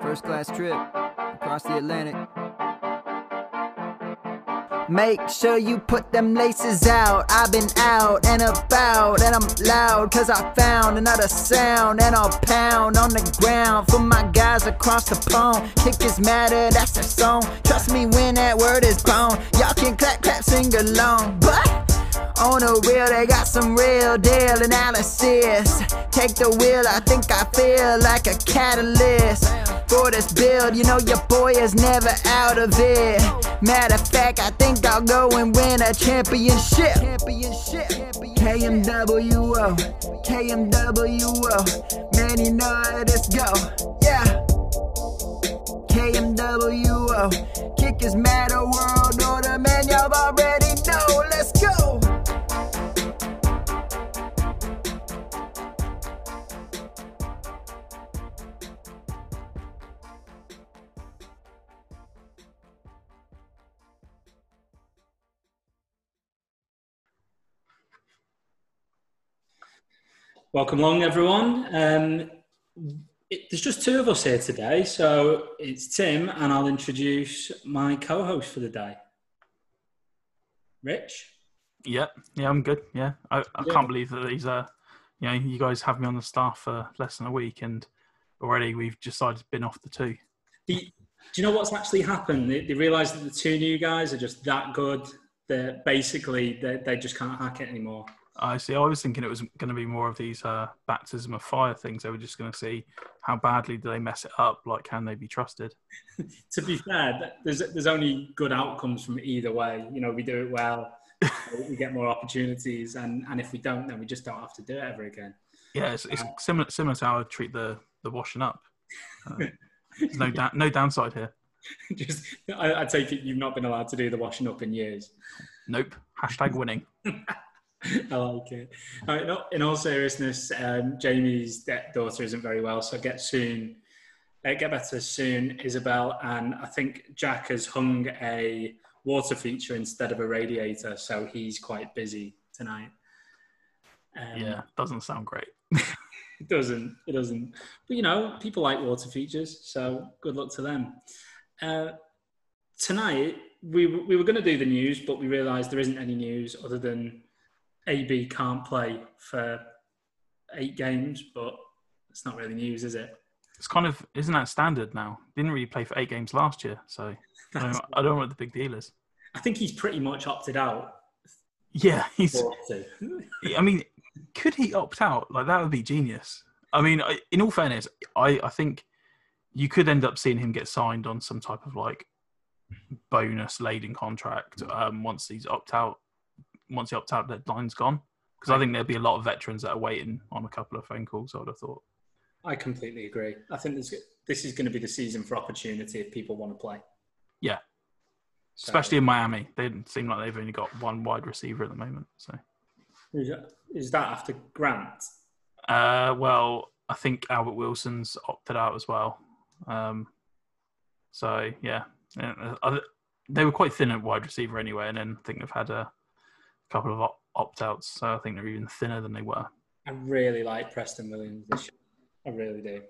First class trip across the Atlantic. Make sure you put them laces out. I've been out and about, and I'm loud cause I found another sound. And I'll pound on the ground for my guys across the pond. Kick is matter, that's their song. Trust me when that word is gone. Y'all can clap, clap, sing along. But on the wheel, they got some real deal analysis. Take the wheel, I think I feel like a catalyst for this build. You know your boy is never out of it. Matter of fact, I think I'll go and win a championship. KMWO, KMWO. Man, you know how this go. Yeah. KMWO. Kickers matter, world order. Man, y'all already know. Let's go. Welcome along, everyone. There's just two of us here today, so it's Tim, and I'll introduce my co-host for the day, Rich. Yeah, I'm good. Yeah, I can't believe that these you guys have me on the staff for less than a week, and already we've decided to bin off the two. Do you know what's actually happened? They realised that the two new guys are just that good that basically they just can't hack it anymore. I see. I was thinking it was going to be more of these baptism of fire things. They were just going to see how badly do they mess it up. Like, can they be trusted? To be fair, there's only good outcomes from either way. You know, we do it well, we get more opportunities, and if we don't, then we just don't have to do it ever again. Yeah, it's similar to how I treat the washing up. There's no downside here. I take it you've not been allowed to do the washing up in years. Nope. # winning. I like it. In all seriousness, Jamie's daughter isn't very well, so get better soon, Isabel. And I think Jack has hung a water feature instead of a radiator, so he's quite busy tonight. Yeah, doesn't sound great. It doesn't. But you know, people like water features, so good luck to them. Tonight we were going to do the news, but we realised there isn't any news other than AB can't play for 8 games, but it's not really news, is it? It's kind of, isn't that standard now? Didn't really play for 8 games last year, so I don't know what the big deal is. I think he's pretty much opted out. Yeah, I mean, could he opt out? Like, that would be genius. I mean, in all fairness, I think you could end up seeing him get signed on some type of like bonus-laden contract once the opt-out deadline's gone. Because I think there'll be a lot of veterans that are waiting on a couple of phone calls, I would have thought. I completely agree. I think this is going to be the season for opportunity if people want to play. Yeah. So, especially in Miami. They seem like they've only got one wide receiver at the moment. So, is that after Grant? Well, I think Albert Wilson's opted out as well. So, yeah. They were quite thin at wide receiver anyway, and then I think they've had a couple of opt-outs, so I think they're even thinner than they were. I really like Preston Williams this year. I really do.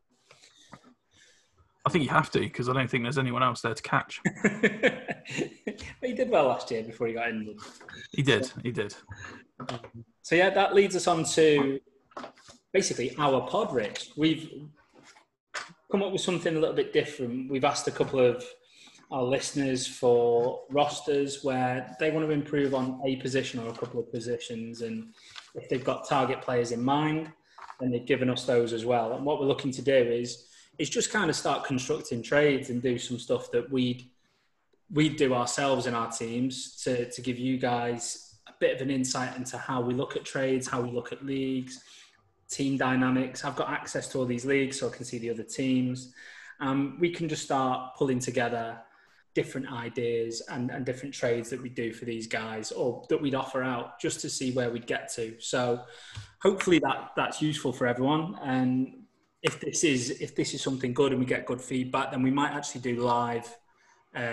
I think you have to, because I don't think there's anyone else there to catch. But he did well last year before he got injured. He did. So yeah, that leads us on to basically our pod, Rich. We've come up with something a little bit different. We've asked a couple of our listeners for rosters where they want to improve on a position or a couple of positions, and if they've got target players in mind, then they've given us those as well. And what we're looking to do is just kind of start constructing trades and do some stuff that we'd do ourselves in our teams to give you guys a bit of an insight into how we look at trades, how we look at leagues, team dynamics. I've got access to all these leagues so I can see the other teams. We can just start pulling together different ideas and different trades that we do for these guys or that we'd offer out just to see where we'd get to. So hopefully that's useful for everyone. And if this is something good and we get good feedback, then we might actually do live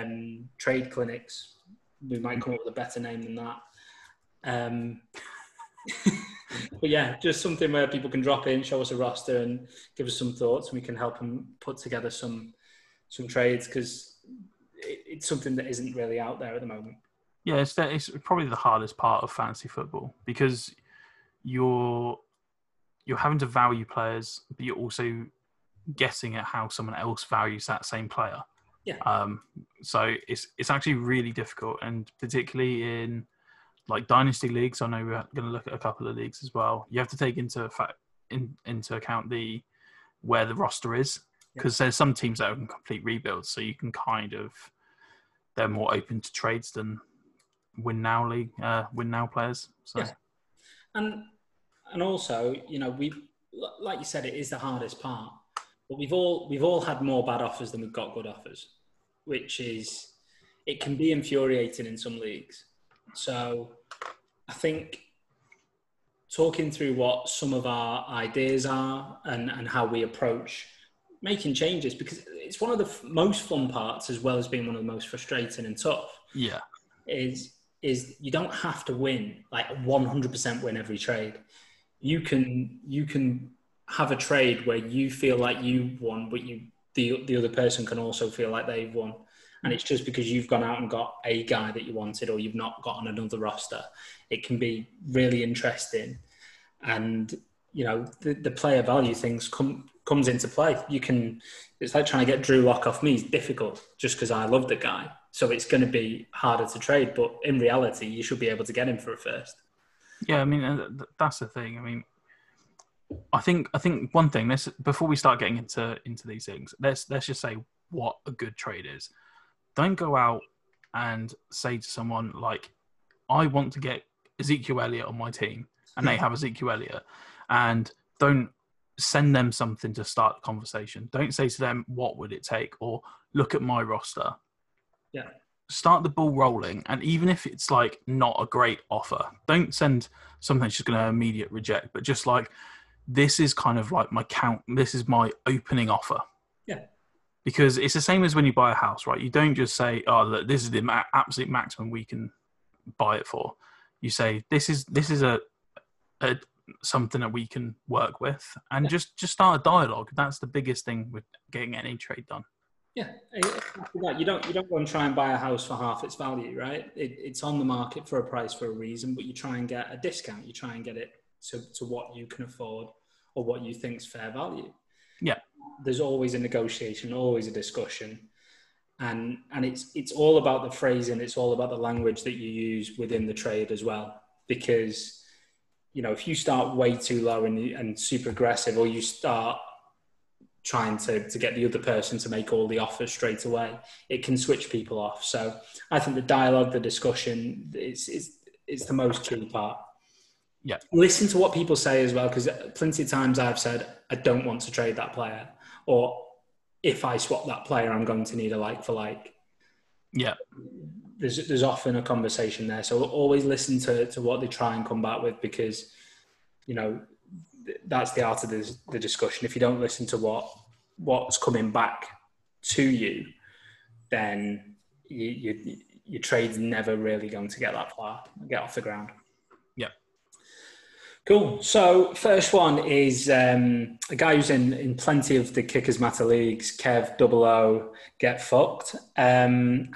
trade clinics. We might come up with a better name than that. But yeah, just something where people can drop in, show us a roster, and give us some thoughts, and we can help them put together some trades, because it's something that isn't really out there at the moment. Yeah, it's probably the hardest part of fantasy football, because you're having to value players, but you're also guessing at how someone else values that same player. Yeah. So it's actually really difficult, and particularly in like dynasty leagues. I know we're going to look at a couple of leagues as well. You have to take into account where the roster is, because there's some teams that are in complete rebuilds, so you can they're more open to trades than win now players. So. Yeah, and also, we, like you said, it is the hardest part. But we've all had more bad offers than we've got good offers, it can be infuriating in some leagues. So I think talking through what some of our ideas are and how we approach making changes, because it's one of the most fun parts, as well as being one of the most frustrating and tough. Yeah, is you don't have to win, like 100% win every trade. You can have a trade where you feel like you won, but the other person can also feel like they've won. And it's just because you've gone out and got a guy that you wanted, or you've not got on another roster. It can be really interesting. And, the player value things comes into play. It's like trying to get Drew Lock off me is difficult just because I love the guy. So it's going to be harder to trade. But in reality, you should be able to get him for a first. Yeah, I mean, that's the thing. I mean, I think one thing, before we start getting into these things, let's just say what a good trade is. Don't go out and say to someone like, I want to get Ezekiel Elliott on my team, and they have Ezekiel Elliott, and don't send them something to start the conversation. Don't say to them, what would it take? Or look at my roster. Yeah. Start the ball rolling. And even if it's like not a great offer, don't send something that's just going to immediate reject, but just like, this is kind of like this is my opening offer. Yeah. Because it's the same as when you buy a house, right? You don't just say, oh, look, this is the absolute maximum we can buy it for. You say, this is a something that we can work with, and just start a dialogue. That's the biggest thing with getting any trade done. Yeah, you don't go and try and buy a house for half its value, right? It's on the market for a price for a reason, but you try and get a discount. You try and get it to what you can afford or what you think's fair value. Yeah, there's always a negotiation, always a discussion, and it's all about the phrasing. It's all about the language that you use within the trade as well, because if you start way too low and super aggressive, or you start trying to get the other person to make all the offers straight away, it can switch people off. So I think the dialogue, the discussion is the most key part. Yeah. Listen to what people say as well, because plenty of times I've said, I don't want to trade that player, or if I swap that player, I'm going to need a like for like. Yeah. There's often a conversation there. So always listen to what they try and come back with, because, that's the art of the discussion. If you don't listen to what's coming back to you, then your trade's never really going to get that far, get off the ground. Yeah. Cool. So first one is a guy who's in plenty of the Kickers Matter leagues, Kev 00 Get Fucked. And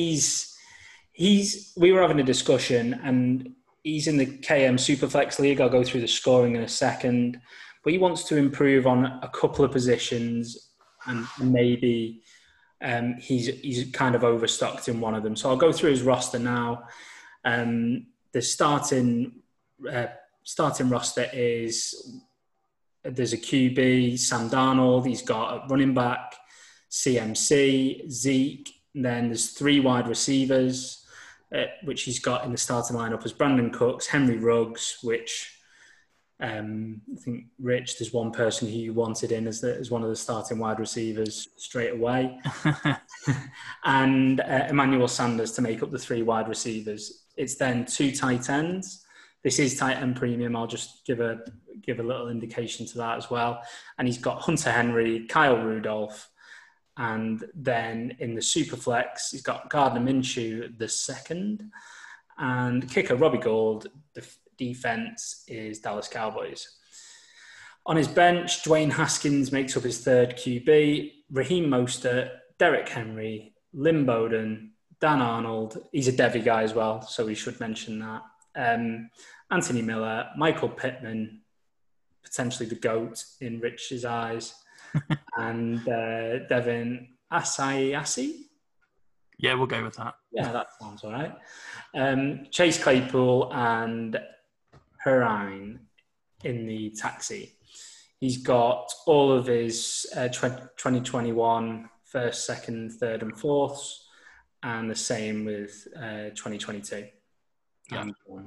we were having a discussion, and he's in the KM Superflex League. I'll go through the scoring in a second. But he wants to improve on a couple of positions, and maybe he's kind of overstocked in one of them. So I'll go through his roster now. The starting roster is, there's a QB, Sam Darnold. He's got a running back, CMC, Zeke. And then there's 3 wide receivers, which he's got in the starting lineup as Brandon Cooks, Henry Ruggs, which I think, Rich, there's one person who you wanted in as one of the starting wide receivers straight away. And Emmanuel Sanders to make up the 3 wide receivers. It's then 2 tight ends. This is tight end premium. I'll just give a little indication to that as well. And he's got Hunter Henry, Kyle Rudolph. And then in the Superflex, he's got Gardner Minshew the second, and kicker Robbie Gould, defense is Dallas Cowboys. On his bench, Dwayne Haskins makes up his third QB, Raheem Mostert, Derrick Henry, Lynn Bowden, Dan Arnold. He's a Devy guy as well, so we should mention that. Anthony Miller, Michael Pittman, potentially the GOAT in Rich's eyes, and Devin Asiasi. Yeah, we'll go with that. Yeah, that sounds all right. Chase Claypool and Herine in the taxi. He's got all of his 2021 first, second, third, and fourths, and the same with 2022. Yeah.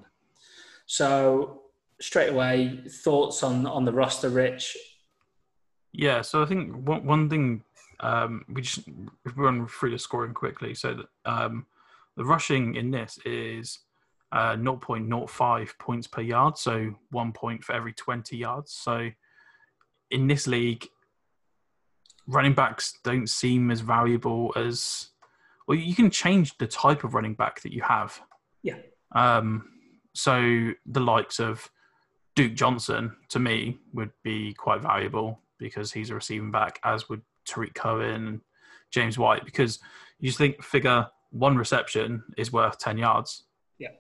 So straight away, thoughts on the roster, Rich? Yeah, so I think one thing we just run through the scoring quickly. So that, the rushing in this is 0.05 points per yard, so 1 point for every 20 yards. So in this league, running backs don't seem as valuable as... Well, you can change the type of running back that you have. Yeah. So the likes of Duke Johnson, to me, would be quite valuable because he's a receiving back, as would Tariq Cohen and James White, because you just figure one reception is worth 10 yards. Yeah.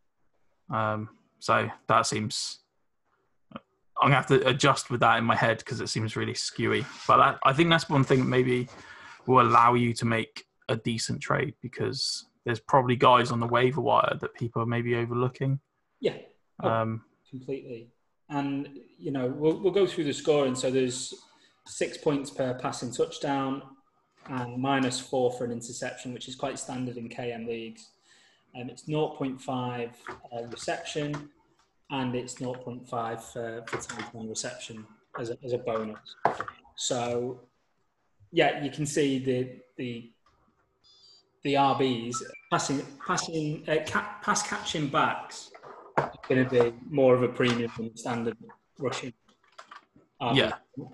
So that seems... I'm going to have to adjust with that in my head because it seems really skewy. But I think that's one thing that maybe will allow you to make a decent trade, because there's probably guys on the waiver wire that people are maybe overlooking. Yeah, completely. And, we'll go through the scoring. So there's 6 points per passing touchdown and -4 for an interception, which is quite standard in KM leagues. It's 0.5 reception, and it's 0.5 for touchdown reception as a bonus. So, yeah, you can see the RBs pass catching backs are going to be more of a premium than standard rushing RB. Yeah.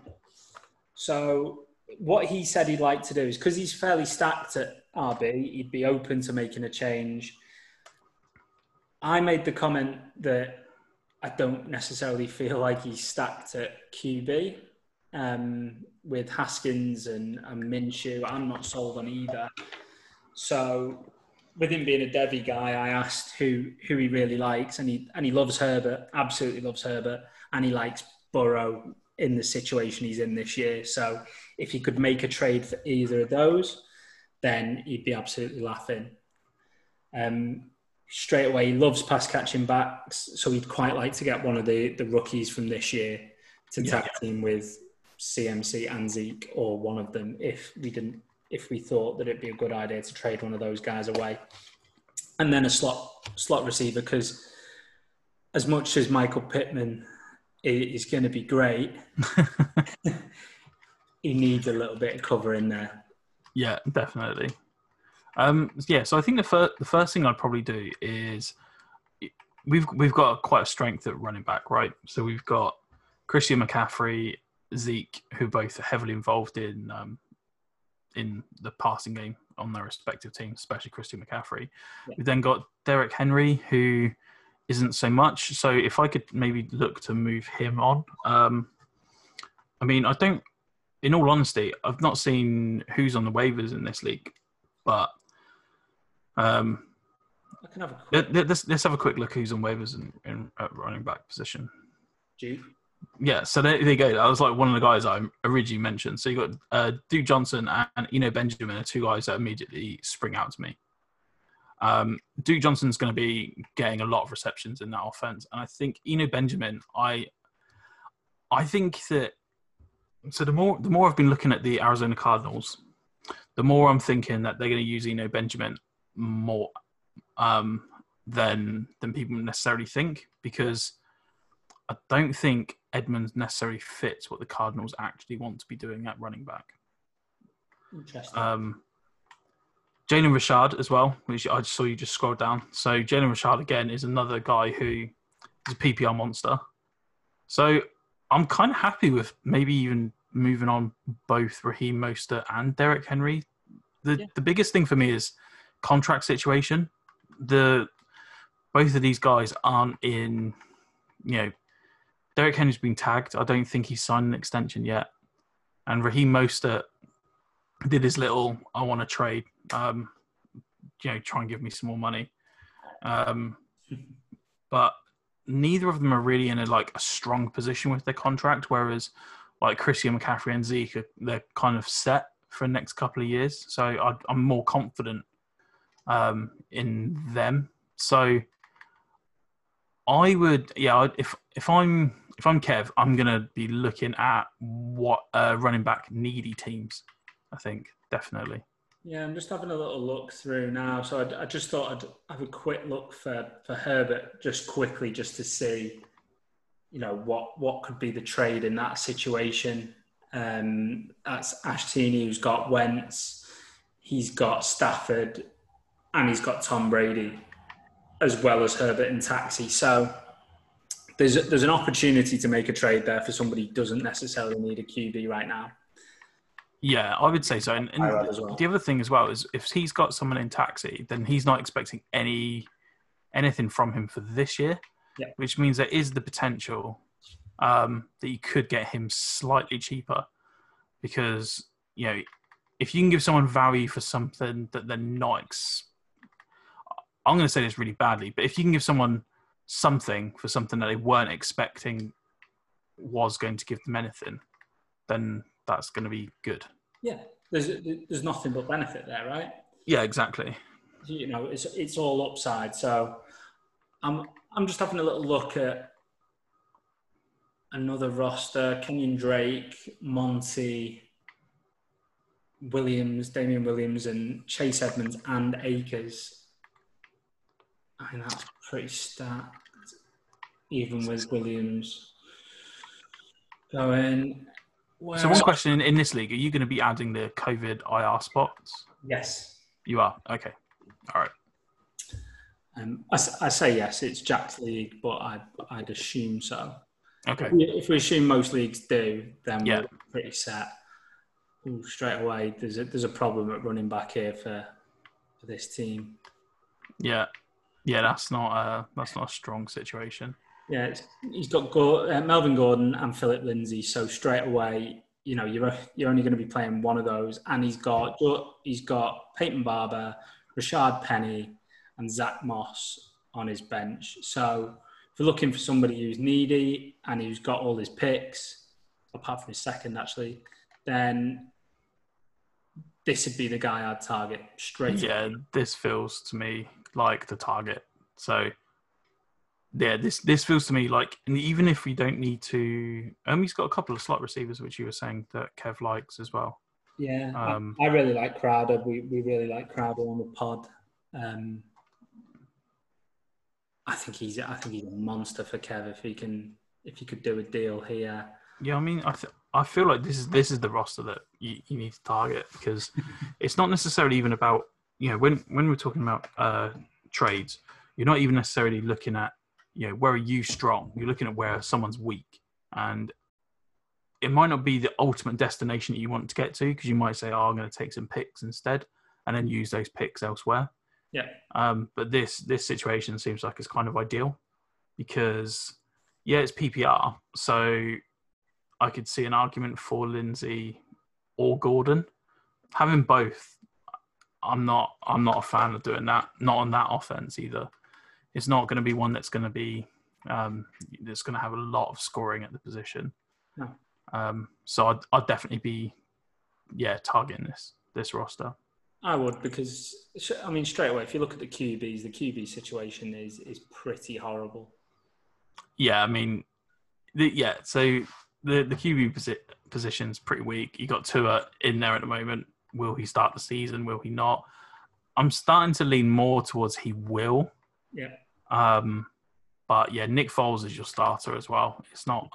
So what he said he'd like to do is, because he's fairly stacked at RB, he'd be open to making a change. I made the comment that I don't necessarily feel like he's stacked at QB. With Haskins and Minshew, I'm not sold on either. So with him being a Devy guy, I asked who he really likes, and he loves Herbert, absolutely loves Herbert, and he likes Burrow in the situation he's in this year. So if he could make a trade for either of those, then he'd be absolutely laughing. Straight away, he loves pass catching backs, so he'd quite like to get one of the rookies from this year to tag team with CMC and Zeke, or one of them, if we thought that it'd be a good idea to trade one of those guys away. And then a slot receiver, because as much as Michael Pittman is going to be great, he needs a little bit of cover in there. Yeah, definitely. So I think the first thing I'd probably do is we've got quite a strength at running back, right? So we've got Christian McCaffrey, Zeke, who both are heavily involved in the passing game on their respective teams, especially Christian McCaffrey. Yeah. We've then got Derrick Henry, who isn't so much. So if I could maybe look to move him on. In all honesty, I've not seen who's on the waivers in this league, but I can have a quick... let's have a quick look who's on waivers in running back position. Duke. Yeah, so there you go. That was like one of the guys I originally mentioned. So you got Duke Johnson and Eno Benjamin are two guys that immediately spring out to me. Duke Johnson's going to be getting a lot of receptions in that offense, and I think Eno Benjamin. I think that. So the more I've been looking at the Arizona Cardinals, the more I'm thinking that they're going to use Eno Benjamin more than people necessarily think, because I don't think Edmonds necessarily fits what the Cardinals actually want to be doing at running back. Interesting. Jalen Richard as well, which I saw you just scroll down. So Jalen Richard, again, is another guy who is a PPR monster. So I'm kind of happy with maybe even moving on both Raheem Mostert and Derrick Henry. The biggest thing for me is contract situation. both of these guys aren't in, Derek Henry's been tagged. I don't think he's signed an extension yet. And Raheem Mostert did his little, I want to trade, try and give me some more money. But neither of them are really in a strong position with their contract, whereas like Christian McCaffrey and Zeke, they're kind of set for the next couple of years. So I'm more confident in them. So I would, if I'm Kev, I'm going to be looking at what running back needy teams, I think, definitely. Yeah, I'm just having a little look through now. So I just thought I'd have a quick look for Herbert just quickly, just to see, what could be the trade in that situation. That's Ashtini, who's got Wentz, he's got Stafford, and he's got Tom Brady, as well as Herbert and Taxi. So there's an opportunity to make a trade there for somebody who doesn't necessarily need a QB right now. Yeah, I would say so. And the other thing as well is if he's got someone in Taxi, then he's not expecting anything from him for this year, which means there is the potential that you could get him slightly cheaper because, if you can give someone value for something that they're not I'm going to say this really badly, but if you can give someone something for something that they weren't expecting was going to give them anything, then that's going to be good. Yeah, there's nothing but benefit there, right? Yeah, exactly. It's all upside. So I'm just having a little look at another roster: Kenyon Drake, Monty Williams, Damian Williams, and Chase Edmonds and Akers. I mean, that's pretty stacked, even with Williams going. So one question in this league, are you going to be adding the COVID IR spots? Yes. You are? Okay. All right. I say yes, it's Jack's league, but I'd assume so. Okay. If we assume most leagues do, then we're pretty set. Ooh, straight away, there's a problem at running back here for this team. Yeah. Yeah, that's not a strong situation. Yeah, he's got Melvin Gordon and Philip Lindsay. So straight away, you're only going to be playing one of those, and he's got Peyton Barber, Rashad Penny, and Zach Moss on his bench. So if you're looking for somebody who's needy and who's got all his picks, apart from his second actually, then this would be the guy I'd target straight away. Yeah, this feels to me like the target. So yeah, this feels to me like, and even if we don't need to, he's got a couple of slot receivers, which you were saying that Kev likes as well. Yeah, I really like Crowder. We really like Crowder on the pod. I think he's a monster for Kev if he could do a deal here. Yeah, I mean, I feel like this is the roster that you need to target, because it's not necessarily even about, when we're talking about trades, you're not even necessarily looking at, where are you strong? You're looking at where someone's weak. And it might not be the ultimate destination that you want to get to, because you might say, I'm going to take some picks instead and then use those picks elsewhere. Yeah. But this situation seems like it's kind of ideal because, it's PPR. So I could see an argument for Lindsay or Gordon. Having both, I'm not a fan of doing that. Not on that offense either. It's not going to be one that's going to be that's going to have a lot of scoring at the position. No. So I'd definitely be targeting this roster. I would, because straight away, if you look at the QBs, the QB situation is pretty horrible. Yeah, I mean, so the QB position's pretty weak. You got Tua in there at the moment. Will he start the season? Will he not? I'm starting to lean more towards he will. Yeah. But Nick Foles is your starter as well. It's not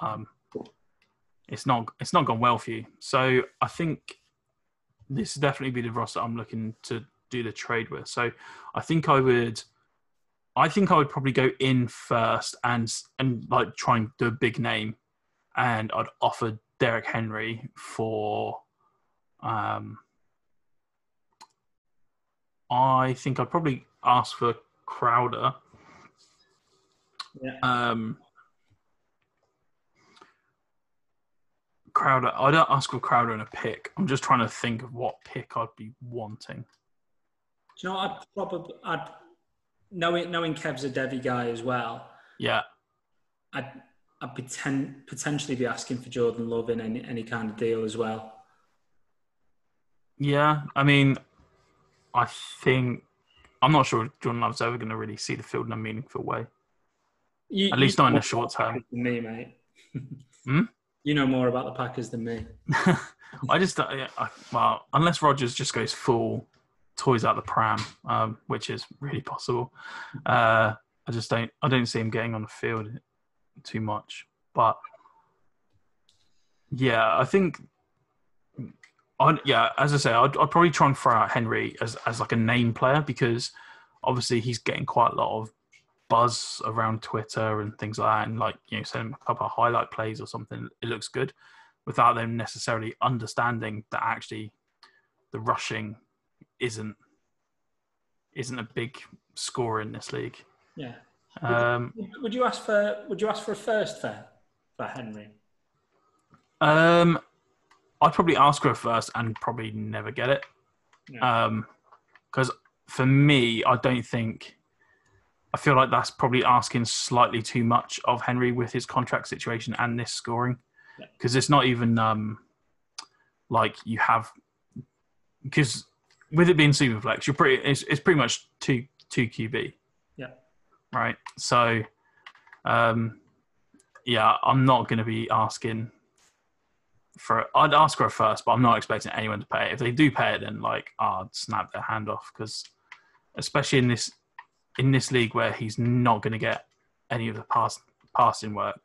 gone well for you. So I think this would definitely be the roster I'm looking to do the trade with. So I think I would probably go in first and like try and do a big name, and I'd offer Derek Henry for I think I'd probably ask for Crowder Yeah. Crowder. I don't ask for Crowder in a pick. I'm just trying to think of what pick I'd be wanting. Do you know what I'd knowing Kev's a Devi guy as well. Yeah. I'd potentially be asking for Jordan Love in any kind of deal as well. Yeah, I mean, I think I'm not sure Jordan Love's ever going to really see the field in a meaningful way. At least not in the short term. Than me, mate. Hmm? You know more about the Packers than me. I just, well, unless Rodgers just goes full toys out the pram, which is really possible. I don't see him getting on the field too much. But yeah, I think, as I say, I'd probably try and throw out Henry as like a name player, because obviously he's getting quite a lot of buzz around Twitter and things like that, and like, you know, send him a couple of highlight plays or something. It looks good without them necessarily understanding that actually the rushing isn't a big score in this league. Yeah. Would you ask for a first for Henry? I'd probably ask for a first and probably never get it. Yeah. Because for me, I feel like that's probably asking slightly too much of Henry with his contract situation and this scoring. Because it's not even like you have, because with it being Superflex, it's pretty much two QB. Yeah. Right. So, I'm not going to be asking I'd ask for a first, but I'm not expecting anyone to pay it. If they do pay it, then like I'd snap their hand off, because especially in this league where he's not going to get any of the passing work.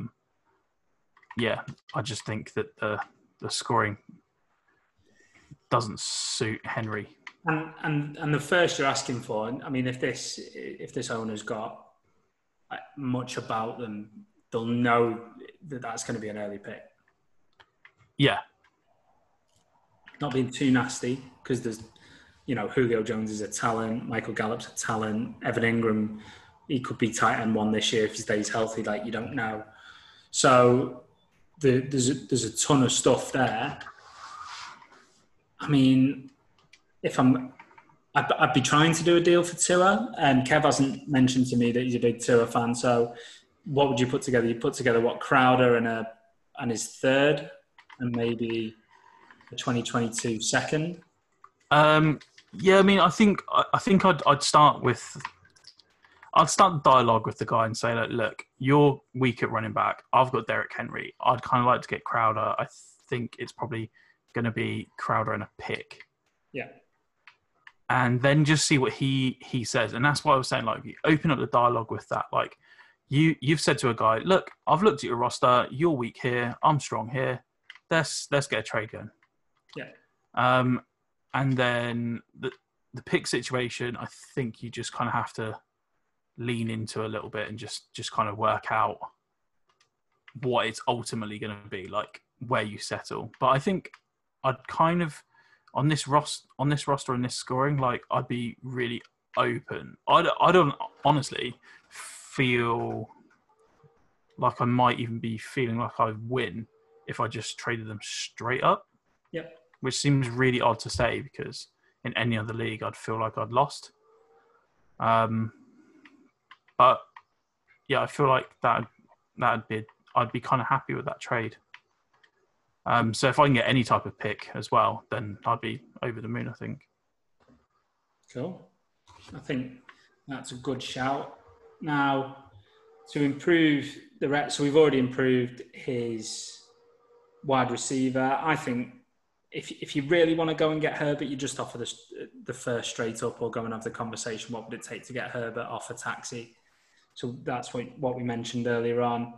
I just think that the scoring doesn't suit Henry. And the first you're asking for, I mean, if this owner's got much about them, they'll know that that's going to be an early pick. Yeah. Not being too nasty, because there's, you know, Julio Jones is a talent, Michael Gallup's a talent, Evan Ingram, he could be tight end one this year if he stays healthy, like you don't know. So there's a ton of stuff there. I mean, I'd be trying to do a deal for Tua, and Kev hasn't mentioned to me that he's a big Tua fan. So what would you put together? You put together what, Crowder and his third, and maybe a 2022 second. I mean, I think I'd start the dialogue with the guy and say that, look, you're weak at running back. I've got Derrick Henry. I'd kind of like to get Crowder. I think it's probably going to be Crowder and a pick. Yeah. And then just see what he says. And that's what I was saying, like, you open up the dialogue with that. Like, you've said to a guy, look, I've looked at your roster. You're weak here. I'm strong here. Let's get a trade going. Yeah. And then the pick situation, I think you just kind of have to lean into a little bit and just kind of work out what it's ultimately going to be, like where you settle. But I think I'd kind of, on this roster and this scoring, like I'd be really open. I don't honestly feel like I might even be feeling like I win if I just traded them straight up. Yep. Which seems really odd to say, because in any other league I'd feel like I'd lost. But yeah, I feel like I'd be kind of happy with that trade. So if I can get any type of pick as well, then I'd be over the moon, I think. Cool. I think that's a good shout. Now, to improve the rest, so we've already improved his wide receiver. I think if you really want to go and get Herbert, you just offer the first straight up, or go and have the conversation. What would it take to get Herbert off a taxi? So that's what we mentioned earlier on.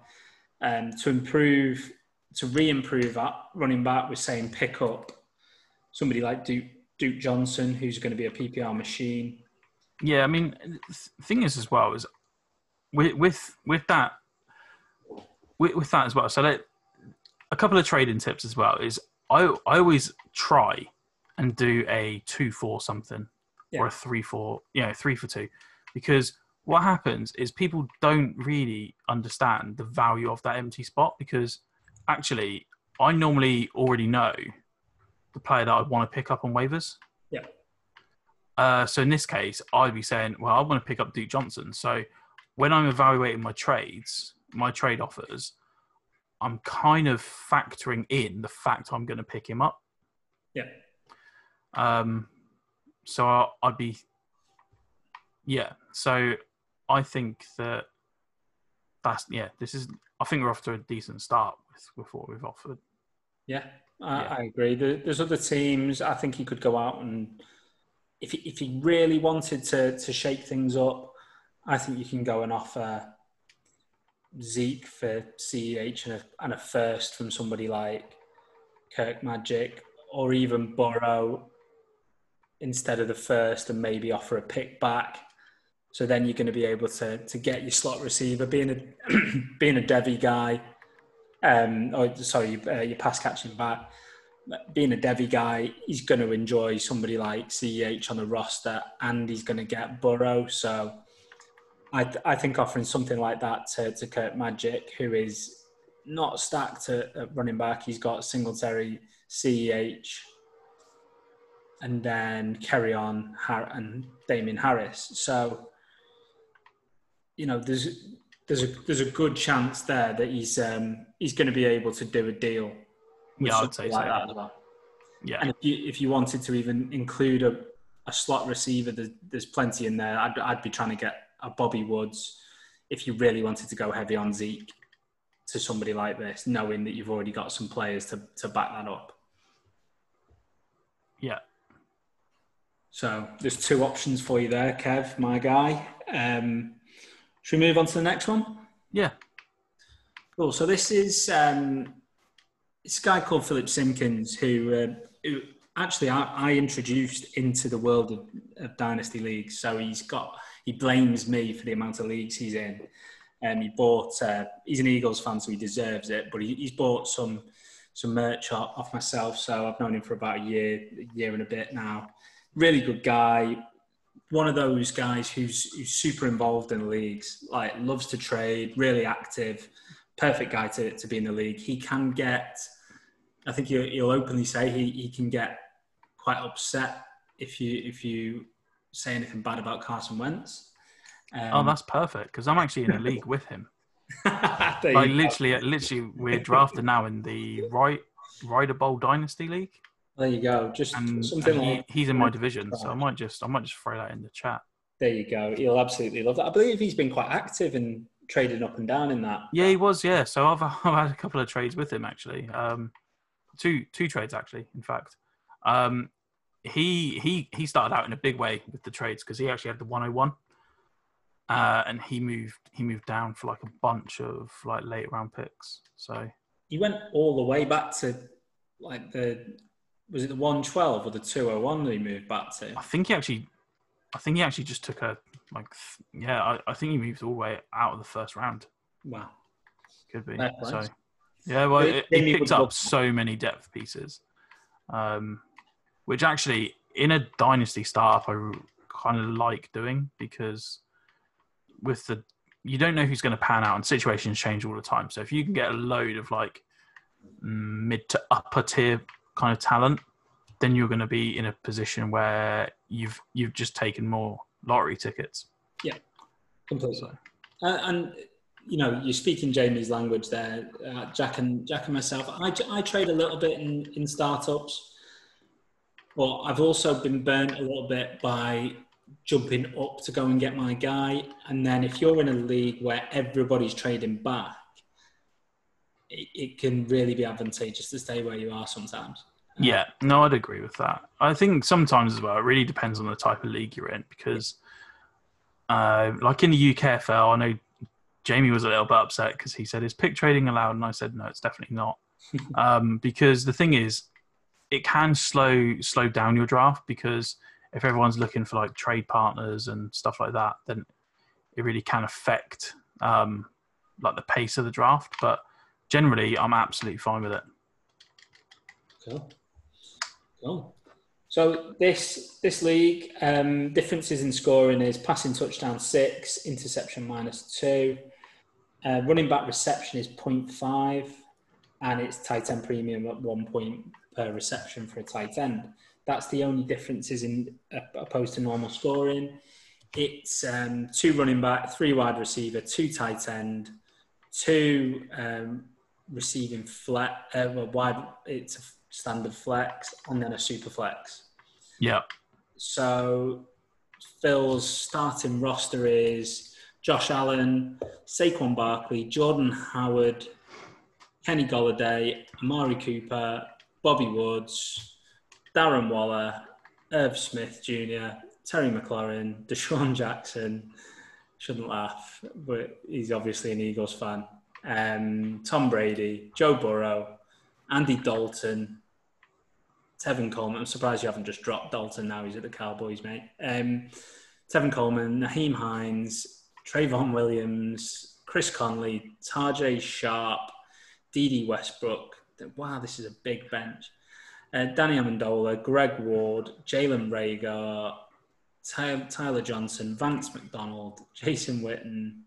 To re-improve that running back, we're saying pick up somebody like Duke Johnson, who's going to be a PPR machine. Yeah, I mean, the thing is as well is with that as well. So a couple of trading tips as well is I always try and do a 2-4 something, or a 3-4, 3 for 2, because what happens is people don't really understand the value of that empty spot, because actually I normally already know the player that I want to pick up on waivers. Yeah. So in this case, I'd be saying, well, I want to pick up Duke Johnson. So when I'm evaluating my trades, my trade offers, I'm kind of factoring in the fact I'm going to pick him up. Yeah. So I'd be, yeah. So I think I think we're off to a decent start with what we've offered. Yeah, I agree. There's other teams. I think he could go out and, if he really wanted to shake things up, I think you can go and offer Zeke for CEH and a first from somebody like Kirk Magic, or even Burrow instead of the first, and maybe offer a pick back. So then you're going to be able to get your slot receiver, being a Devy guy, your pass catching back. Being a Devy guy, he's going to enjoy somebody like CEH on the roster, and he's going to get Burrow. So I think offering something like that to Kirk Magic, who is not stacked at running back. He's got Singletary, CEH, and then Kerry on and Damien Harris. So, there's a good chance there that he's going to be able to do a deal. Yeah, I'd say like so. That as well. Yeah, and if you wanted to even include a slot receiver, there's plenty in there. I'd be trying to get a Bobby Woods if you really wanted to go heavy on Zeke to somebody like this, knowing that you've already got some players to back that up. Yeah. So there's two options for you there, Kev, my guy. Should we move on to the next one? Yeah. Cool. So this is it's a guy called Philip Simpkins, who actually I introduced into the world of Dynasty Leagues. So he blames me for the amount of leagues he's in. He's an Eagles fan, so he deserves it, but he's bought some merch off myself. So I've known him for about a year and a bit now. Really good guy. One of those guys who's super involved in the leagues, like loves to trade, really active, perfect guy to be in the league. He can get, I think he'll openly say he can get quite upset if you say anything bad about Carson Wentz. That's perfect, because I'm actually in a league with him. Literally, we're drafted now in the Ryder Bowl Dynasty League. There you go. He's in my division, so I might just throw that in the chat. There you go. He'll absolutely love that. I believe he's been quite active in trading up and down in that. Yeah, he was. Yeah, so I've had a couple of trades with him actually. Two trades actually. In fact, he started out in a big way with the trades because he actually had the 101, and he moved down for like a bunch of like late round picks. So he went all the way back to like was it the 112 or the 201 that he moved back to? I think he actually just took I think he moved all the way out of the first round. Wow. Could be. So, yeah, well, he picked up so many depth pieces, which actually in a dynasty startup I kind of like doing, because you don't know who's going to pan out and situations change all the time. So if you can get a load of like mid to upper tier kind of talent, then you're going to be in a position where you've just taken more lottery tickets. Yeah, completely. And you're speaking Jamie's language there, Jack and myself. I trade a little bit in startups, but I've also been burnt a little bit by jumping up to go and get my guy. And then if you're in a league where everybody's trading back, it can really be advantageous to stay where you are sometimes. Yeah, no, I'd agree with that. I think sometimes as well, it really depends on the type of league you're in, because like in the UKFL, I know Jamie was a little bit upset because he said, is pick trading allowed? And I said, no, it's definitely not. Because the thing is, it can slow down your draft, because if everyone's looking for like trade partners and stuff like that, then it really can affect like the pace of the draft. But generally, I'm absolutely fine with it. Cool. So this league, differences in scoring is passing touchdown 6, interception -2, running back reception is 0.5, and it's tight end premium at 1 point per reception for a tight end. That's the only differences in opposed to normal scoring. It's 2 running back, 3 wide receiver, 2 tight end, 2 receiving flex, wide. It's a standard flex, and then a super flex. Yeah. So Phil's starting roster is Josh Allen, Saquon Barkley, Jordan Howard, Kenny Golladay, Amari Cooper, Bobby Woods, Darren Waller, Irv Smith Jr., Terry McLaurin, Deshaun Jackson. Shouldn't laugh, but he's obviously an Eagles fan. Tom Brady, Joe Burrow, Andy Dalton, Tevin Coleman. I'm surprised you haven't just dropped Dalton now. He's at the Cowboys, mate. Tevin Coleman, Naheem Hines, Trayvon Williams, Chris Conley, Tajay Sharp, Dede Westbrook. Wow, this is a big bench. Danny Amendola, Greg Ward, Jalen Reagor, Tyler Johnson, Vance McDonald, Jason Witten,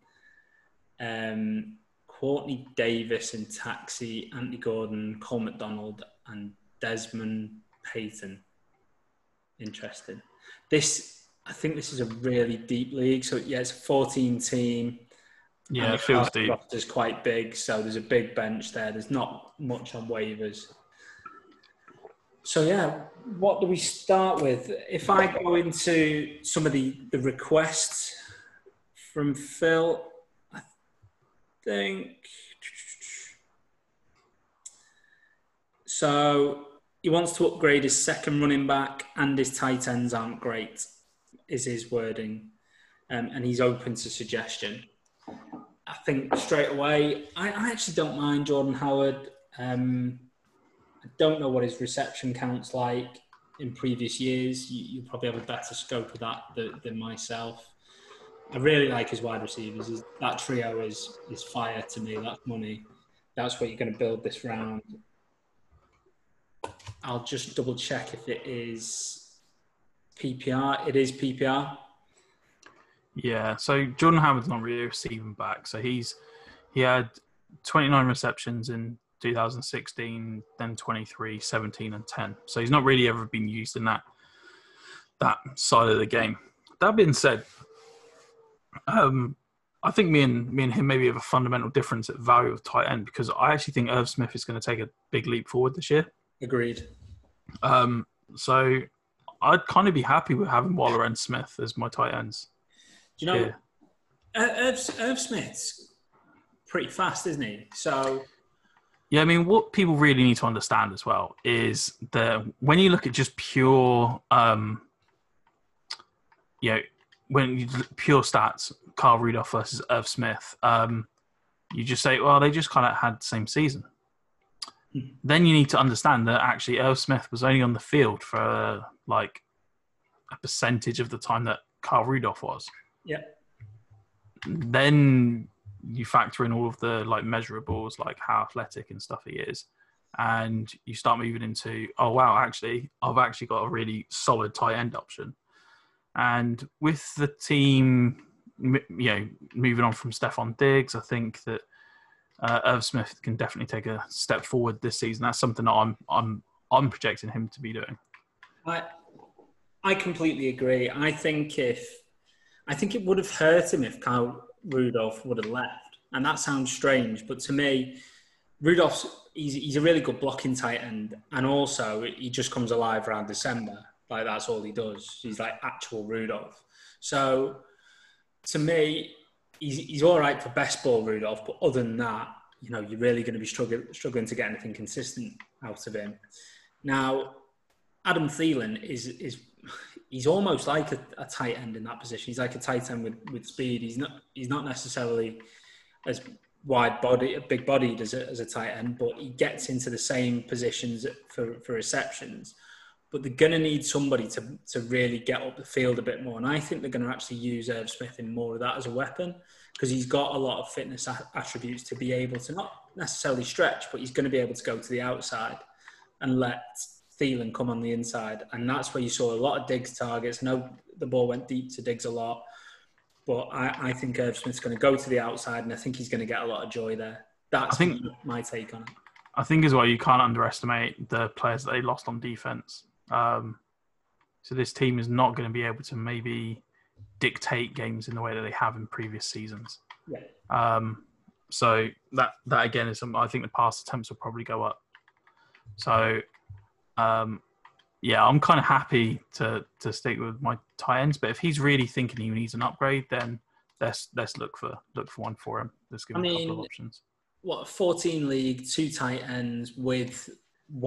Courtney Davis in Taxi, Andy Gordon, Cole McDonald, and Desmond Payton. Interesting. I think this is a really deep league. So yeah, it's a 14 team. Yeah, it feels deep. The roster's quite big, so there's a big bench there. There's not much on waivers. So yeah, what do we start with? If I go into some of the requests from Phil, I think so. He wants to upgrade his second running back, and his tight ends aren't great, is his wording, and he's open to suggestion. I think straight away, I actually don't mind Jordan Howard. I don't know what his reception count's like in previous years. You probably have a better scope of that than myself. I really like his wide receivers. That trio is fire to me. That's money. That's what you're going to build this round. I'll just double check if it is PPR. It is PPR. Yeah, so Jordan Howard's not really a receiving back. So he had 29 receptions in 2016, then 23, 17, and 10. So he's not really ever been used in that side of the game. That being said, I think me and him maybe have a fundamental difference at value of tight end, because I actually think Irv Smith is going to take a big leap forward this year. Agreed. So I'd kind of be happy with having Waller and Smith as my tight ends. Do you know, Irv Smith's pretty fast, isn't he? So yeah, I mean, what people really need to understand as well is that when you look at just pure, when you look at pure stats, Kyle Rudolph versus Irv Smith, you just say, well, they just kind of had the same season. Then you need to understand that actually Irv Smith was only on the field for like a percentage of the time that Kyle Rudolph was. Yeah. Then you factor in all of the like measurables, like how athletic and stuff he is, and you start moving into, oh wow, actually I've actually got a really solid tight end option. And with the team, moving on from Stephon Diggs, I think that Irv Smith can definitely take a step forward this season. That's something that I'm projecting him to be doing. I completely agree. I think it would have hurt him if Kyle Rudolph would have left, and that sounds strange, but to me, he's a really good blocking tight end, and also he just comes alive around December. Like that's all he does. He's like actual Rudolph. So to me, he's all right for best ball Rudolph, but other than that, you're really going to be struggling to get anything consistent out of him. Now, Adam Thielen he's almost like a tight end in that position. He's like a tight end with speed. He's not necessarily as big bodied as a tight end, but he gets into the same positions for receptions. But they're going to need somebody to really get up the field a bit more. And I think they're going to actually use Irv Smith in more of that as a weapon, because he's got a lot of fitness attributes to be able to not necessarily stretch, but he's going to be able to go to the outside and let Thielen come on the inside, and that's where you saw a lot of Diggs targets. I know the ball went deep to Diggs a lot, but I think Irv Smith's going to go to the outside, and I think he's going to get a lot of joy there. That's my take on it. I think as well, you can't underestimate the players that they lost on defense. So this team is not going to be able to maybe dictate games in the way that they have in previous seasons. Yeah. So that again is something I think the pass attempts will probably go up. So I'm kind of happy to stick with my tight ends. But if he's really thinking he needs an upgrade, then let's look for one for him. Let's give him a couple of options. 14 league, 2 tight ends with 2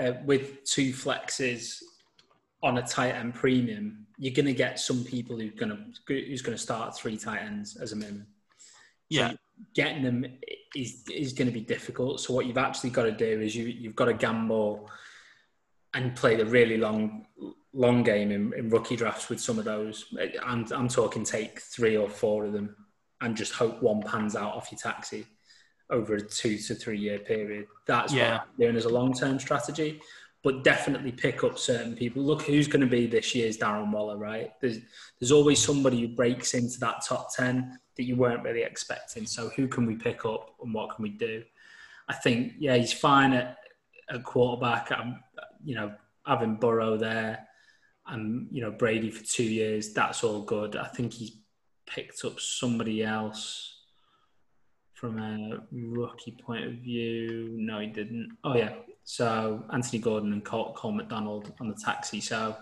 flexes on a tight end premium. You're going to get some people who's going to start 3 tight ends as a minimum. So getting them is going to be difficult. So what you've actually got to do is you've got to gamble and play the really long game in rookie drafts with some of those. I'm talking take 3 or 4 of them and just hope one pans out off your taxi over a 2 to 3 year period. That's what I'm doing as a long-term strategy. But definitely pick up certain people. Look who's going to be this year's Darren Waller, right? There's always somebody who breaks into that top 10 that you weren't really expecting. So who can we pick up and what can we do? I think, he's fine at quarterback. Having Burrow there and, Brady for 2 years, that's all good. I think he's picked up somebody else from a rookie point of view. No, he didn't. Oh, yeah. So Anthony Gordon and Cole McDonald on the taxi. So,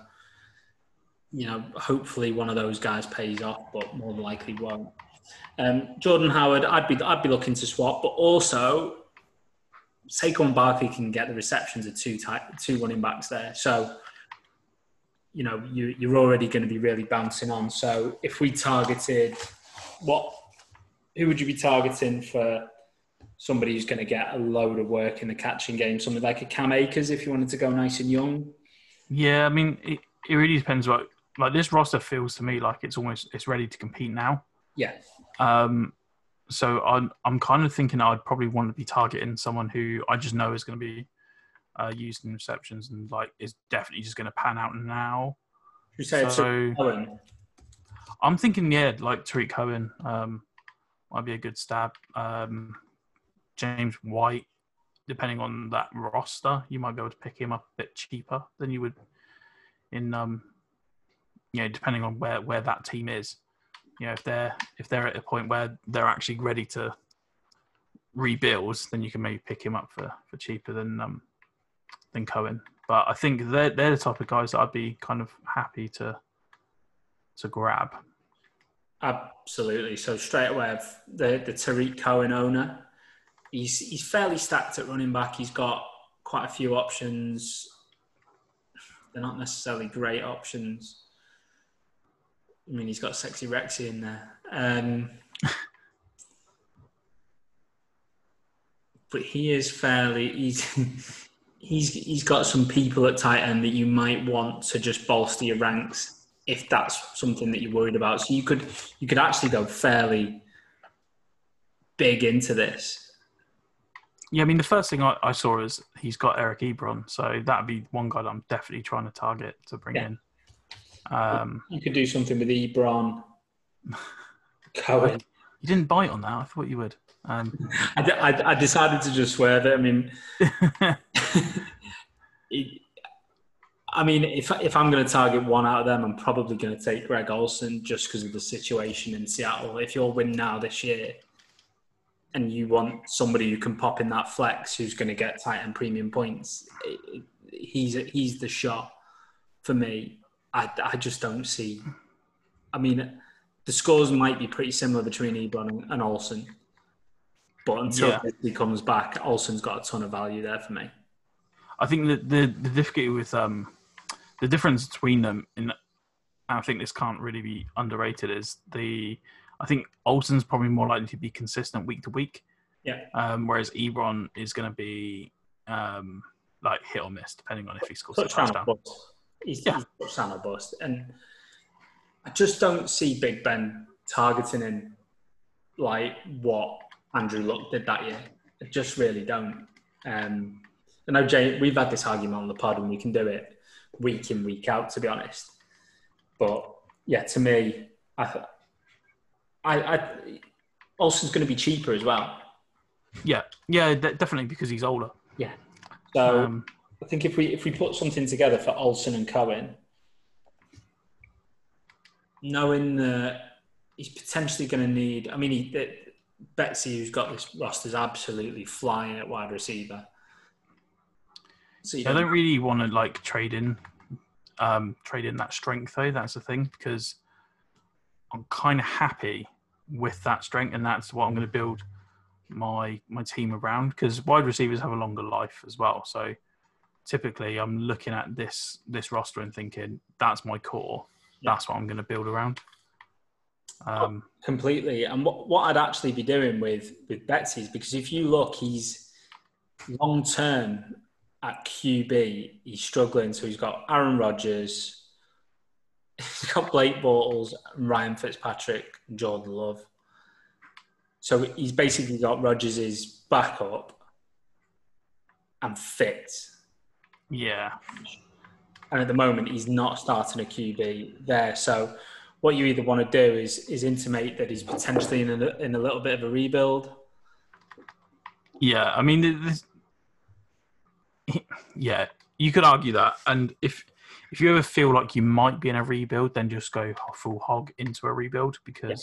hopefully one of those guys pays off, but more than likely won't. Jordan Howard, I'd be looking to swap, but also Saquon Barkley can get the receptions of 2 running backs there. So, you're already going to be really bouncing on. So if we targeted who would you be targeting for somebody who's going to get a load of work in the catching game? Something like a Cam Akers if you wanted to go nice and young? Yeah, I mean, it really depends. Like this roster feels to me like it's ready to compete now. Yeah. So I'm kind of thinking I'd probably want to be targeting someone who I just know is going to be used in receptions and is definitely just going to pan out now. You say Tariq Cohen? I'm thinking, like Tariq Cohen might be a good stab. James White, depending on that roster, you might be able to pick him up a bit cheaper than you would in, depending on where that team is. If they're at a point where they're actually ready to rebuild, then you can maybe pick him up for cheaper than Cohen. But I think they're the type of guys that I'd be kind of happy to grab. Absolutely. So straight away, the Tariq Cohen owner, he's fairly stacked at running back. He's got quite a few options. They're not necessarily great options. I mean, he's got Sexy Rexy in there. But he is he's got some people at tight end that you might want to just bolster your ranks if that's something that you're worried about. So you could actually go fairly big into this. Yeah, I mean, the first thing I saw is he's got Eric Ebron, so that'd be one guy that I'm definitely trying to target to bring in. You could do something with Ebron, Cohen. You didn't bite on that. I thought you would. I decided to just swerve it. I mean, if I'm going to target one out of them, I'm probably going to take Greg Olsen just because of the situation in Seattle. If you're winning now this year and you want somebody who can pop in that flex who's going to get tight end premium points, he's the shot for me. I just don't see. I mean, the scores might be pretty similar between Ebron and Olsen, but until he comes back, Olsen's got a ton of value there for me. I think the difficulty with the difference between them, and I think this can't really be underrated, is I think Olsen's probably more likely to be consistent week to week. Yeah. Whereas Ebron is going to be like hit or miss depending on if he scores a touchdown. He's touchdown or bust, and I just don't see Big Ben targeting him like what Andrew Luck did that year. I just really don't. I know, Jay, we've had this argument on the pod and we can do it week in, week out, to be honest. But yeah, to me, Olsen's going to be cheaper as well. Yeah, definitely because he's older. Yeah. So I think if we put something together for Olsen and Cohen, knowing that he's potentially going to need, I mean, Betsy, who's got this roster, is absolutely flying at wide receiver. So I don't really want to like trade in that strength though. That's the thing, because I'm kind of happy with that strength, and that's what I'm going to build my team around. Because wide receivers have a longer life as well. So typically, I'm looking at this roster and thinking that's my core. Yeah. That's what I'm going to build around. Completely. And what I'd actually be doing with Betsy is, because if you look, he's long term at QB, he's struggling. So he's got Aaron Rodgers, he's got Blake Bortles, Ryan Fitzpatrick, and Jordan Love. So he's basically got Rodgers' backup and Fitz. Yeah. And at the moment, he's not starting a QB there. So what you either want to do is intimate that he's potentially in a little bit of a rebuild. Yeah, I mean, yeah, you could argue that. And if you ever feel like you might be in a rebuild, then just go full hog into a rebuild, because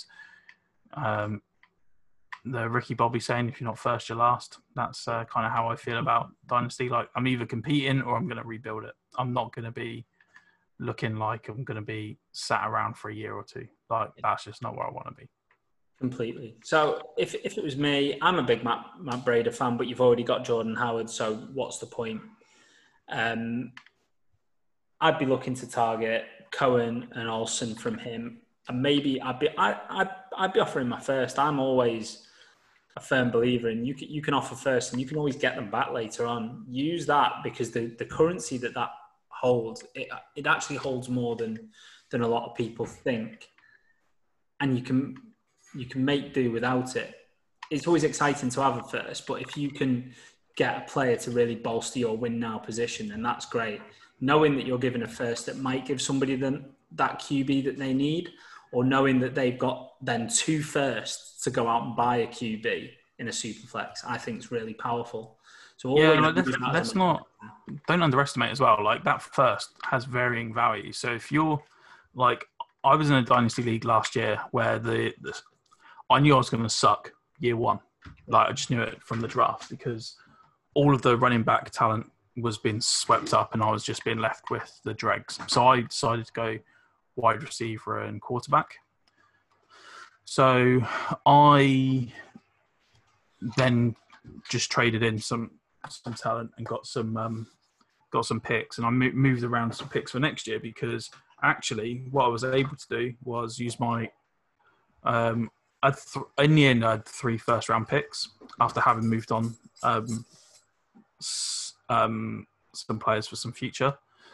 the Ricky Bobby saying, if you're not first, you're last. That's kind of how I feel about Dynasty. Like, I'm either competing or I'm going to rebuild it. I'm not going to be looking like I'm going to be sat around for a year or two. Like, that's just not where I want to be. Completely. So if it was me, I'm a big Matt Breida fan, but you've already got Jordan Howard, so what's the point? I'd be looking to target Cohen and Olsen from him, and maybe I'd be offering my first. I'm always a firm believer in you can offer first, and you can always get them back later on. Use that, because the currency that holds, it actually holds more than a lot of people think, and you can make do without it. It's always exciting to have a first, but if you can get a player to really bolster your win now position, then that's great. Knowing that you're given a first that might give somebody that QB that they need, or knowing that they've got then 2 firsts to go out and buy a QB in a super flex, I think it's really powerful. So don't underestimate as well. Like, that first has varying value. So if you're like, I was in a dynasty league last year where I knew I was going to suck year one. Like, I just knew it from the draft, because all of the running back talent was being swept up and I was just being left with the dregs. So I decided to go wide receiver and quarterback. So I then just traded in some talent and got some picks, and I moved around some picks for next year, because actually what I was able to do was use my in the end I had 3 first round picks after having moved on some players for some future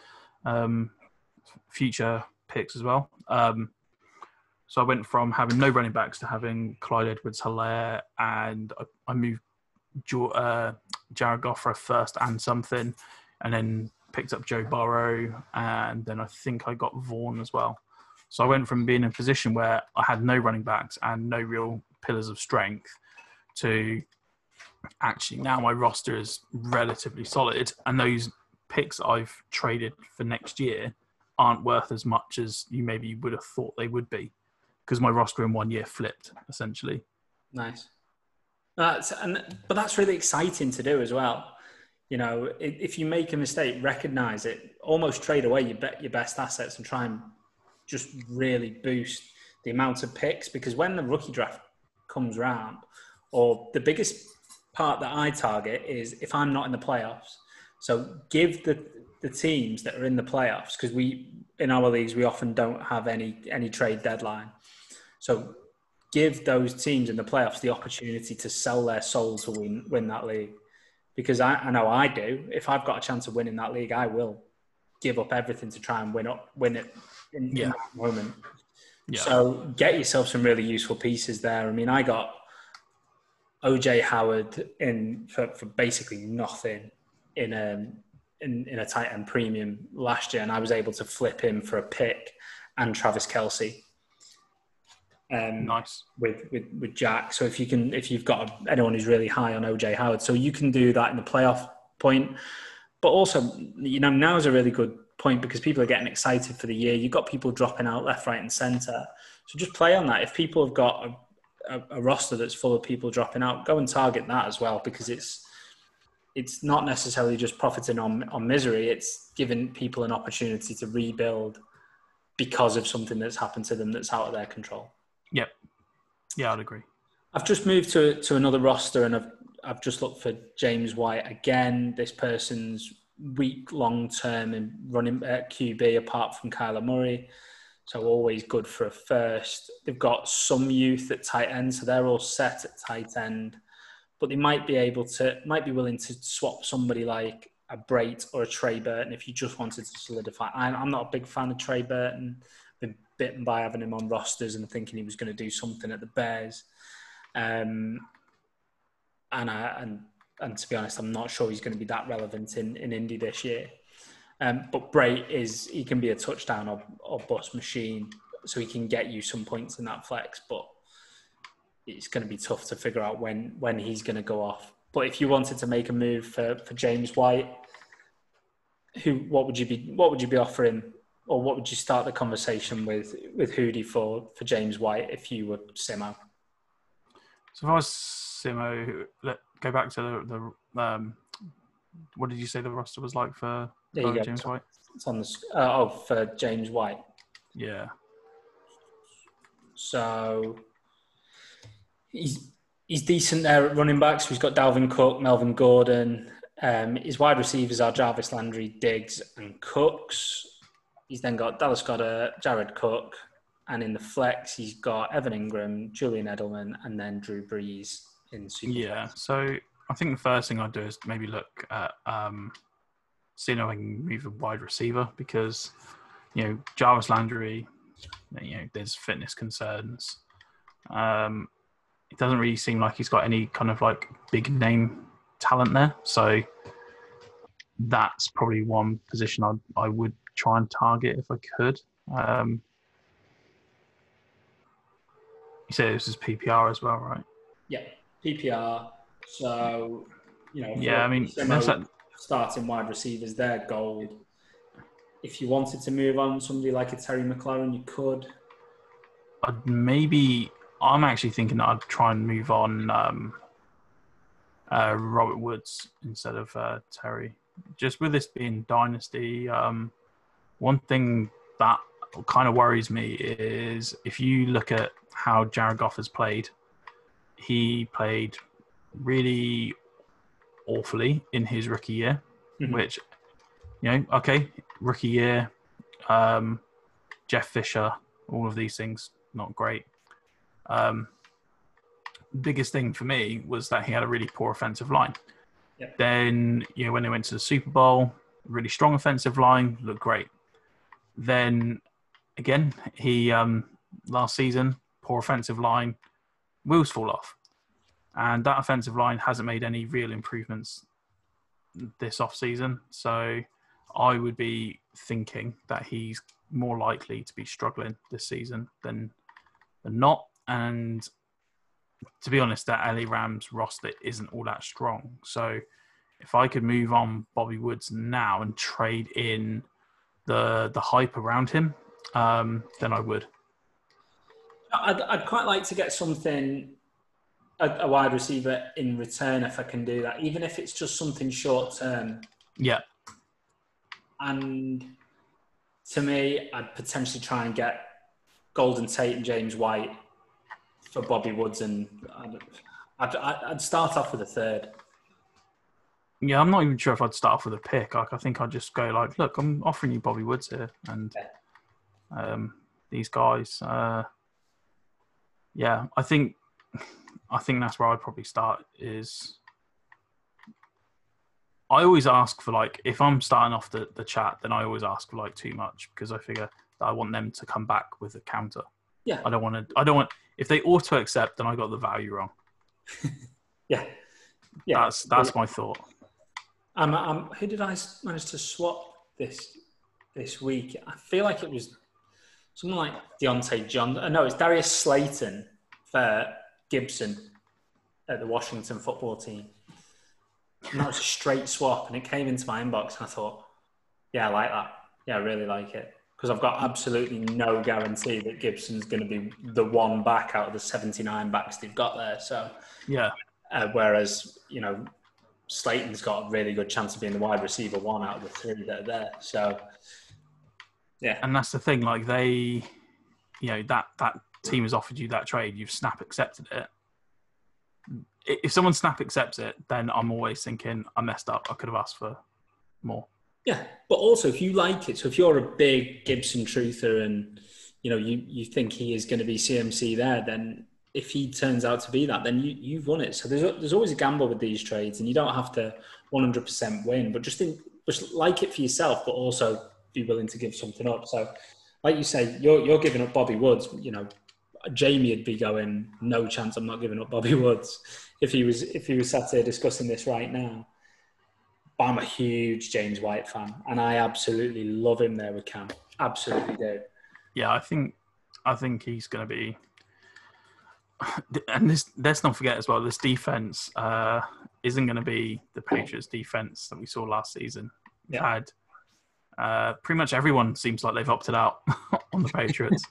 picks as well. So I went from having no running backs to having Clyde Edwards-Helaire, and I moved Jared Goff for a first and something, and then picked up Joe Burrow, and then I think I got Vaughn as well. So I went from being in a position where I had no running backs and no real pillars of strength to actually now my roster is relatively solid, and those picks I've traded for next year aren't worth as much as you maybe would have thought they would be, because my roster in 1 year flipped, essentially. Nice. But that's really exciting to do as well. You know, if you make a mistake, recognize it, almost trade away your best assets and try and just really boost the amount of picks, because when the rookie draft comes around, or the biggest part that I target is if I'm not in the playoffs. So give the teams that are in the playoffs, because in our leagues, we often don't have any trade deadline. So give those teams in the playoffs the opportunity to sell their soul to win that league. Because I know I do. If I've got a chance of winning that league, I will give up everything to try and win it in that moment. Yeah. So get yourself some really useful pieces there. I mean, I got OJ Howard in for basically nothing in a tight end premium last year, and I was able to flip him for a pick and Travis Kelce. Nice with Jack. So if you've got anyone who's really high on OJ Howard, so you can do that in the playoff point. But also, now is a really good point because people are getting excited for the year. You've got people dropping out left, right, and centre. So just play on that. If people have got a roster that's full of people dropping out, go and target that as well, because it's not necessarily just profiting on misery. It's giving people an opportunity to rebuild because of something that's happened to them that's out of their control. Yep. Yeah, I'd agree. I've just moved to another roster, and I've just looked for James White again. This person's weak long term in running at QB apart from Kyler Murray, so always good for a first. They've got some youth at tight end, so they're all set at tight end, but they might be willing to swap somebody like a Brait or a Trey Burton if you just wanted to solidify. I'm not a big fan of Trey Burton. Been bitten by having him on rosters and thinking he was going to do something at the Bears. And to be honest, I'm not sure he's going to be that relevant in Indy this year. But Brait he can be a touchdown or bust machine, so he can get you some points in that flex. But it's going to be tough to figure out when he's going to go off. But if you wanted to make a move for James White, what would you be offering, or what would you start the conversation with Hootie for James White if you were Simo? So if I was Simo, go back to the what did you say the roster was like for James White? It's on for James White. Yeah. So he's decent there at running backs. So he's got Dalvin Cook, Melvin Gordon. His wide receivers are Jarvis Landry, Diggs, and Cooks. He's then got Dallas Goedert, Jared Cook, and in the flex, he's got Evan Ingram, Julian Edelman, and then Drew Brees in Super. Yeah, so I think the first thing I'd do is maybe look at seeing if I can move a wide receiver because, Jarvis Landry, there's fitness concerns. It doesn't really seem like he's got any kind of like big name talent there. So that's probably one position I would try and target if I could. You said this is PPR as well, right? Yeah, PPR. So, yeah, I mean, starting wide receivers, they're gold. If you wanted to move on somebody like a Terry McLaurin, you could. I'm actually thinking that I'd try and move on Robert Woods instead of Terry. Just with this being Dynasty, one thing that kind of worries me is if you look at how Jared Goff has played, he played really awfully in his rookie year, which, rookie year, Jeff Fisher, all of these things, not great. Biggest thing for me was that he had a really poor offensive line. Yep. Then, when they went to the Super Bowl, really strong offensive line, looked great. Then, again, he, last season, poor offensive line, wheels fall off. And that offensive line hasn't made any real improvements this offseason. So I would be thinking that he's more likely to be struggling this season than not. And to be honest, that LA Rams roster isn't all that strong. So if I could move on Bobby Woods now and trade in the hype around him, then I would. I'd quite like to get something, a wide receiver in return if I can do that, even if it's just something short term. Yeah. And to me, I'd potentially try and get Golden Tate and James White for Bobby Woods, and I'd start off with a third. Yeah, I'm not even sure if I'd start off with a pick. I think I'd just go look, I'm offering you Bobby Woods here, and these guys. Yeah, I think that's where I'd probably start. Is I always ask for if I'm starting off the chat, then I always ask for too much because I figure that I want them to come back with a counter. Yeah, I don't want. If they auto accept, then I got the value wrong. Yeah. That's my thought. Who did I manage to swap this week? I feel like it was someone like Deontay John. No, it's Darius Slayton for Gibson at the Washington football team. And that was a straight swap, and it came into my inbox, and I thought, yeah, I like that. Yeah, I really like it. Because I've got absolutely no guarantee that Gibson's going to be the one back out of the 79 backs they've got there. So, yeah. Whereas, Slayton's got a really good chance of being the wide receiver one out of the three that are there. So, yeah. And that's the thing. Like that team has offered you that trade. You've snap accepted it. If someone snap accepts it, then I'm always thinking, I messed up. I could have asked for more. Yeah, but also if you like it, so if you're a big Gibson truther and you think he is going to be CMC there, then if he turns out to be that, then you've won it. So there's always a gamble with these trades, and you don't have to 100% win, but just like it for yourself, but also be willing to give something up. So, like you say, you're giving up Bobby Woods. Jamie would be going, no chance, I'm not giving up Bobby Woods if he was sat here discussing this right now. But I'm a huge James White fan, and I absolutely love him there with Cam. Absolutely do. Yeah, I think he's going to be. And let's not forget as well, this defense isn't going to be the Patriots defense that we saw last season. We've had pretty much everyone seems like they've opted out on the Patriots.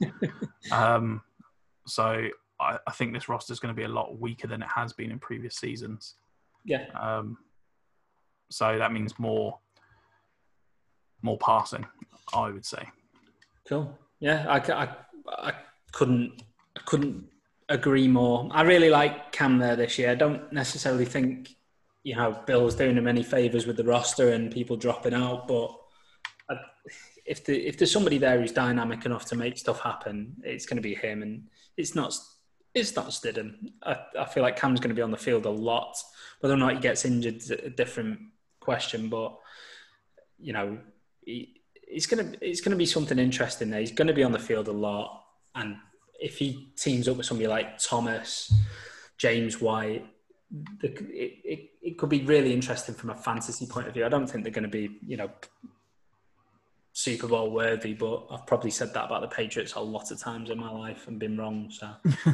So I think this roster is going to be a lot weaker than it has been in previous seasons. Yeah. So that means more passing, I would say. Cool. Yeah, I couldn't agree more. I really like Cam there this year. I don't necessarily think Bill's doing him any favours with the roster and people dropping out, but if there's somebody there who's dynamic enough to make stuff happen, it's going to be him, and it's not Stidham. I feel like Cam's going to be on the field a lot. Whether or not he gets injured is a different question, but it's going to be something interesting there. He's going to be on the field a lot, and if he teams up with somebody like Thomas, James White, it could be really interesting from a fantasy point of view. I don't think they're going to be Super Bowl worthy, but I've probably said that about the Patriots a lot of times in my life and been wrong. So,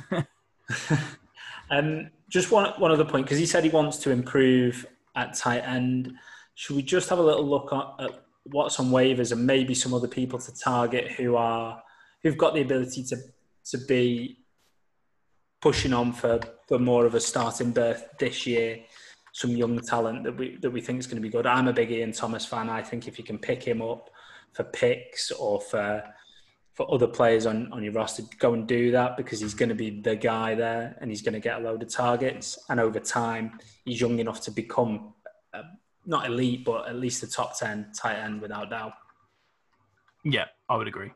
just one other point, because he said he wants to improve at tight end. Should we just have a little look at what's on waivers and maybe some other people to target who've got the ability to be pushing on for more of a starting berth this year? Some young talent that we think is going to be good. I'm a big Ian Thomas fan. I think if you can pick him up for picks or for other players on your roster, go and do that, because he's going to be the guy there and he's going to get a load of targets. And over time, he's young enough to become not elite, but at least a top 10 tight end without doubt. Yeah, I would agree.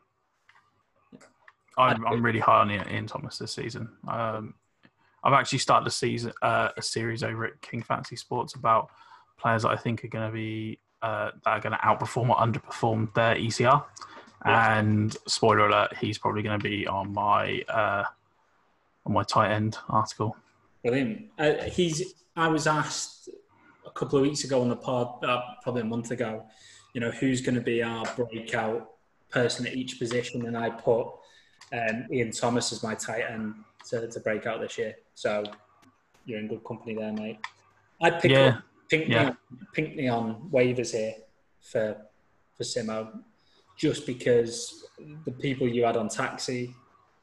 I'm really high on Ian Thomas this season. I've actually started a series over at King Fantasy Sports about players that I think are going to be that are going to outperform or underperform their ECR. Yeah. And spoiler alert, he's probably going to be on my tight end article. Brilliant. I was asked a couple of weeks ago on the pod, probably a month ago, who's going to be our breakout person at each position, and I put Ian Thomas as my tight end to break out this year. So you're in good company there, mate. I'd pick up Pinkney on waivers here for Simo, just because the people you had on taxi,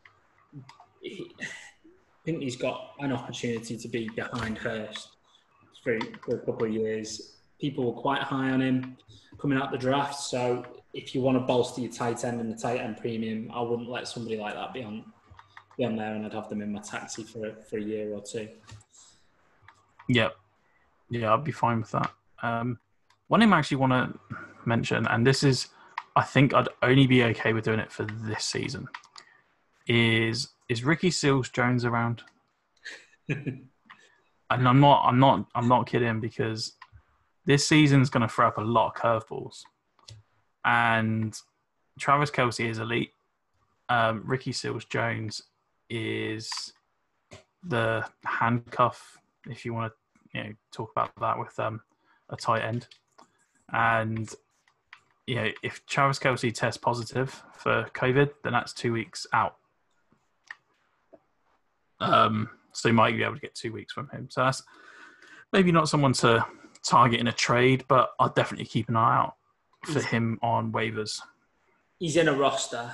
Pinkney's got an opportunity to be behind Hurst for a couple of years. People were quite high on him coming out the draft, so if you want to bolster your tight end and the tight end premium, I wouldn't let somebody like that be on there, and I'd have them in my taxi for a year or two. Yeah, I'd be fine with that. One thing I actually want to mention, and this is, I think I'd only be okay with doing it for this season, is Ricky Seals-Jones around? And I'm not kidding, because this season's going to throw up a lot of curveballs. And Travis Kelce is elite. Ricky Seals-Jones is the handcuff, if you want to talk about that, with a tight end. And, if Travis Kelce tests positive for COVID, then that's 2 weeks out. So you might be able to get 2 weeks from him. So that's maybe not someone to target in a trade, but I'll definitely keep an eye out for him on waivers. He's in a roster,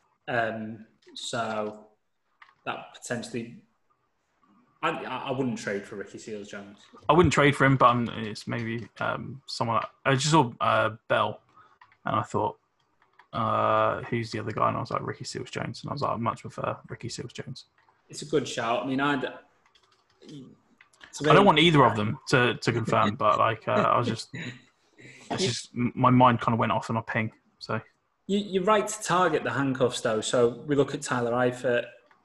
so that potentially... I wouldn't trade for Ricky Seals-Jones. I wouldn't trade for him, but it's maybe someone... I just saw Bell, and I thought, who's the other guy? And I was like, Ricky Seals-Jones. And I was like, I much prefer Ricky Seals-Jones. It's a good shout. I mean, I don't want either of them to confirm, but I was just... It's just my mind kind of went off on a ping. So you're right to target the handcuffs, though. So we look at Tyler Eifert,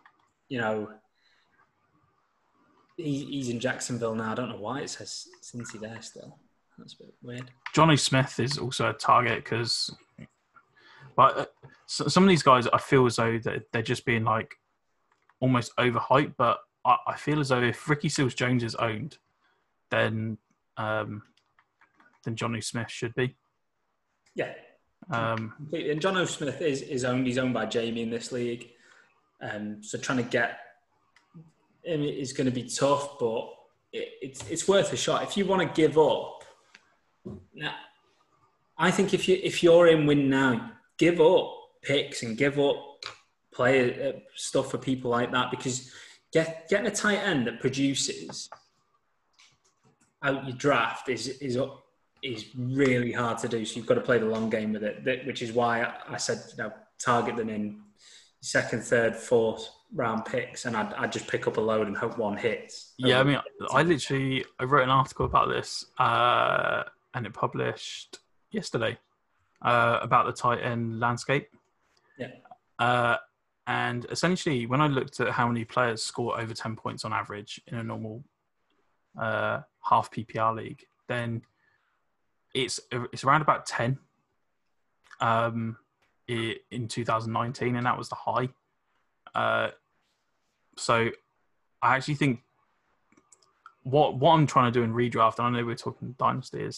he's in Jacksonville now. I don't know why it says Cincy there still. That's a bit weird. Johnny Smith is also a target because, some of these guys, I feel as though that they're just being like almost overhyped. But I feel as though if Ricky Seals-Jones is owned, then Johnny Smith should be. Yeah. And Johnny Smith is owned. He's owned by Jamie in this league. So trying to get him is going to be tough, but it's worth a shot. If you want to give up, now, I think if you're in win now, give up picks and give up player stuff for people like that, because getting a tight end that produces out your draft is really hard to do. So you've got to play the long game with it, which is why I said target them in second, third, fourth round picks, and I'd just pick up a load and hope one hits. Yeah, I mean, I wrote an article about this, and it published yesterday about the tight end landscape. Yeah. And essentially, when I looked at how many players score over 10 points on average in a normal half PPR league, then it's around about 10 in 2019, and that was the high. So I actually think what I'm trying to do in redraft, and I know we're talking dynasty, is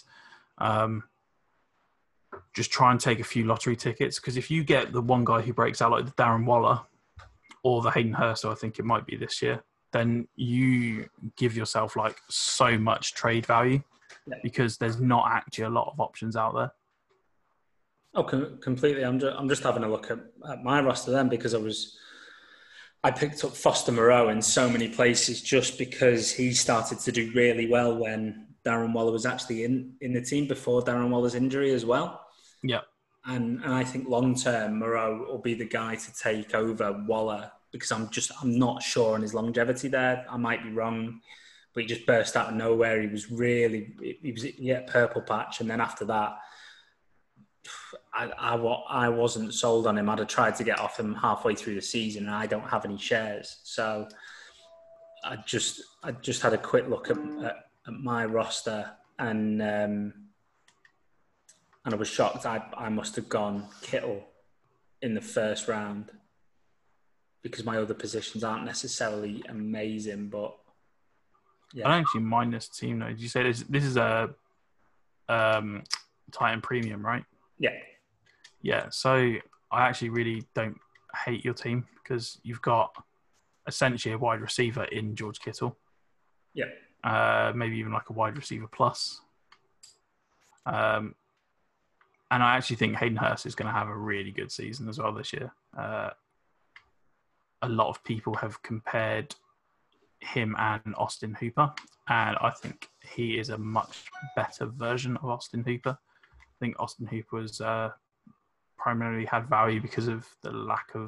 just try and take a few lottery tickets, because if you get the one guy who breaks out like the Darren Waller or the Hayden Hurst, I think it might be this year, then you give yourself like so much trade value, because there's not actually a lot of options out there. Oh, completely. I'm just having a look at my roster then, because I picked up Foster Moreau in so many places just because he started to do really well when Darren Waller was actually in the team before Darren Waller's injury as well. Yeah. And I think long-term, Moreau will be the guy to take over Waller, because I'm not sure on his longevity there. I might be wrong, but he just burst out of nowhere. He had purple patch. And then after that, I wasn't sold on him. I'd have tried to get off him halfway through the season, and I don't have any shares. So I just had a quick look at my roster, and I was shocked. I must have gone Kittle in the first round, because my other positions aren't necessarily amazing. But yeah. I don't actually mind this team though. Did you say this is a Titan Premium, right? Yeah. Yeah, so I actually really don't hate your team, because you've got essentially a wide receiver in George Kittle. Yeah. Maybe even like a wide receiver plus. And I actually think Hayden Hurst is going to have a really good season as well this year. A lot of people have compared him and Austin Hooper, and I think he is a much better version of Austin Hooper. I think Austin Hooper was primarily had value because of the lack of,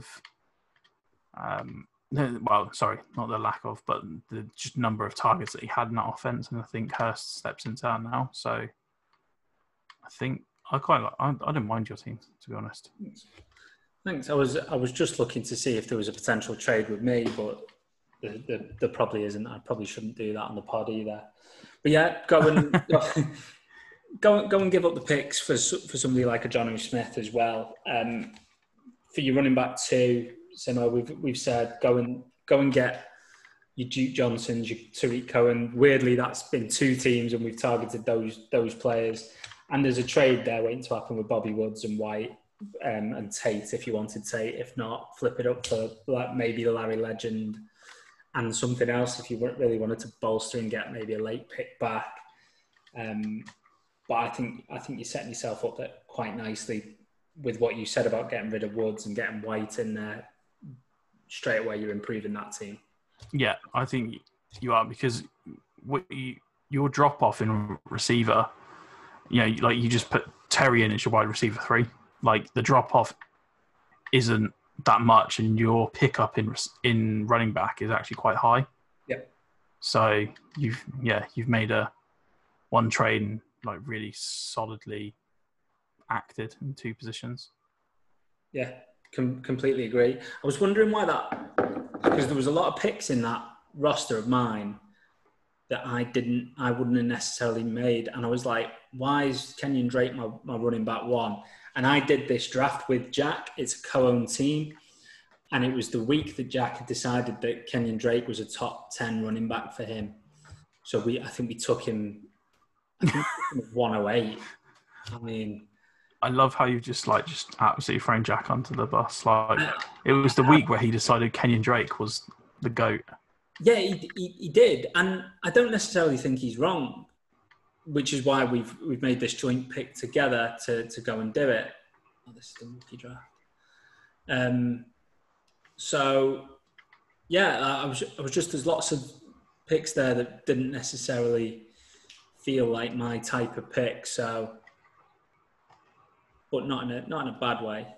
not the lack of, but the just number of targets that he had in that offense. And I think Hurst steps into that now. So I think I don't mind your team, to be honest. Thanks. I was just looking to see if there was a potential trade with me, but there probably isn't. I probably shouldn't do that on the pod either. But yeah, go and give up the picks for somebody like a Jonnu Smith as well. For your running back too, Simo, we've said go and get your Duke Johnsons, your Tariq Cohen. Weirdly, that's been 2 teams, and we've targeted those players. And there's a trade there waiting to happen with Bobby Woods and White and Tate if you wanted Tate. If not, flip it up for maybe Larry Legend and something else if you really wanted to bolster and get maybe a late pick back. But I think you're setting yourself up there quite nicely with what you said about getting rid of Woods and getting White in there. Straight away, you're improving that team. Yeah, I think you are, because your drop off in receiver, like you just put Terry in as your wide receiver 3. Like the drop off isn't that much, and your pickup in running back is actually quite high. Yep. So you've made one trade and like really solidly acted in 2 positions. Yeah, completely agree. I was wondering why because there was a lot of picks in that roster of mine that I wouldn't have necessarily made. And I was like, why is Kenyon Drake my running back 1? And I did this draft with Jack. It's a co-owned team. And it was the week that Jack had decided that Kenyon Drake was a top 10 running back for him. So I think we took him 108. I mean, I love how you just absolutely thrown Jack onto the bus. Like it was the week where he decided Kenyon Drake was the GOAT. Yeah, he did, and I don't necessarily think he's wrong, which is why we've made this joint pick together to go and do it. Oh, this is the rookie draft. So yeah, I was just, there's lots of picks there that didn't necessarily feel like my type of pick. So, but not in a bad way.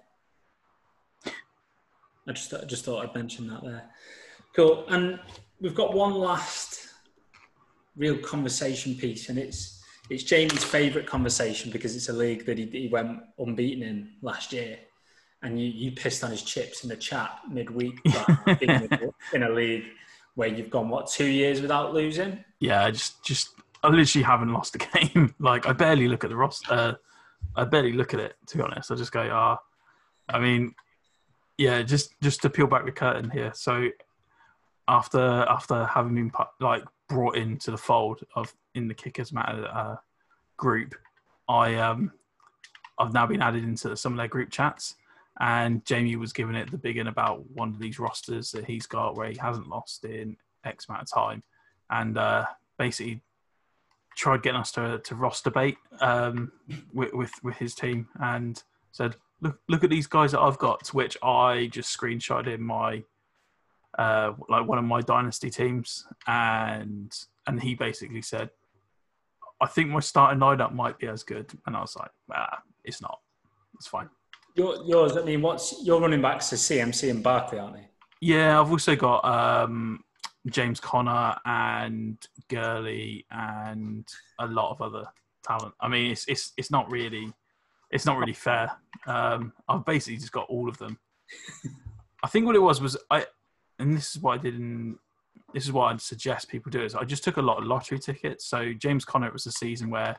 I just thought I'd mention that there. Cool. And we've got one last real conversation piece, and it's Jamie's favourite conversation because it's a league that he went unbeaten in last year, and you pissed on his chips in the chat midweek in a league where you've gone 2 years without losing. Yeah, I literally haven't lost a game. Like I barely look at the roster. I barely look at it, to be honest. I just go, I mean, yeah, just to peel back the curtain here. So after having been brought into the fold in the Kickers Matter group, I've now been added into some of their group chats, and Jamie was giving it the big one about one of these rosters that he's got where he hasn't lost in X amount of time, and basically tried getting us to roster bait with his team, and said, look at these guys that I've got, to which I just screenshotted in my one of my dynasty teams, and he basically said, I think my starting lineup might be as good, and I was like, it's not. It's fine. Yours, I mean, what's your running backs to CMC and Barkley, aren't they? Yeah, I've also got James Conner and Gurley and a lot of other talent. I mean, it's not really fair. I've basically just got all of them. I think what it was and this is what I did, this is what I'd suggest people do, is I just took a lot of lottery tickets. So James Conner, it was a season where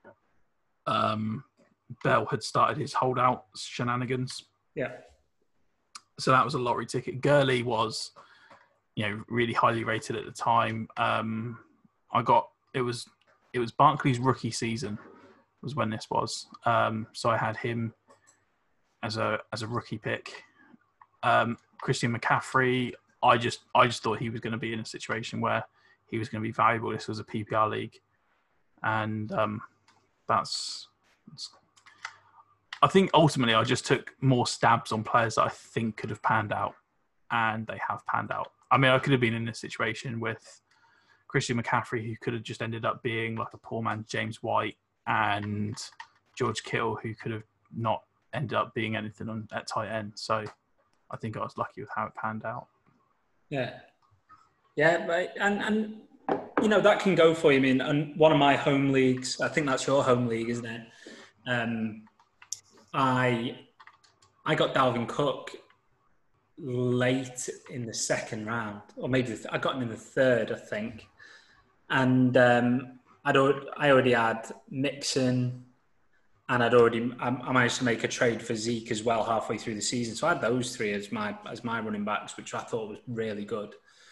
Bell had started his holdout shenanigans. Yeah. So that was a lottery ticket. Gurley was, really highly rated at the time. It was Barkley's rookie season was when this was. So I had him as a rookie pick. Christian McCaffrey, I just thought he was going to be in a situation where he was going to be valuable. This was a PPR league, and I think ultimately I just took more stabs on players that I think could have panned out, and they have panned out. I mean, I could have been in a situation with Christian McCaffrey, who could have just ended up being like a poor man James White, and George Kittle, who could have not ended up being anything at tight end. So I think I was lucky with how it panned out. Yeah. Yeah, right. And that can go for you. I mean, and one of my home leagues, I think that's your home league, isn't it? I got Dalvin Cook late in the second round, or maybe I got him in the third, I think. And I already had Mixon, and I managed to make a trade for Zeke as well halfway through the season. So I had those three as my running backs, which I thought was really good.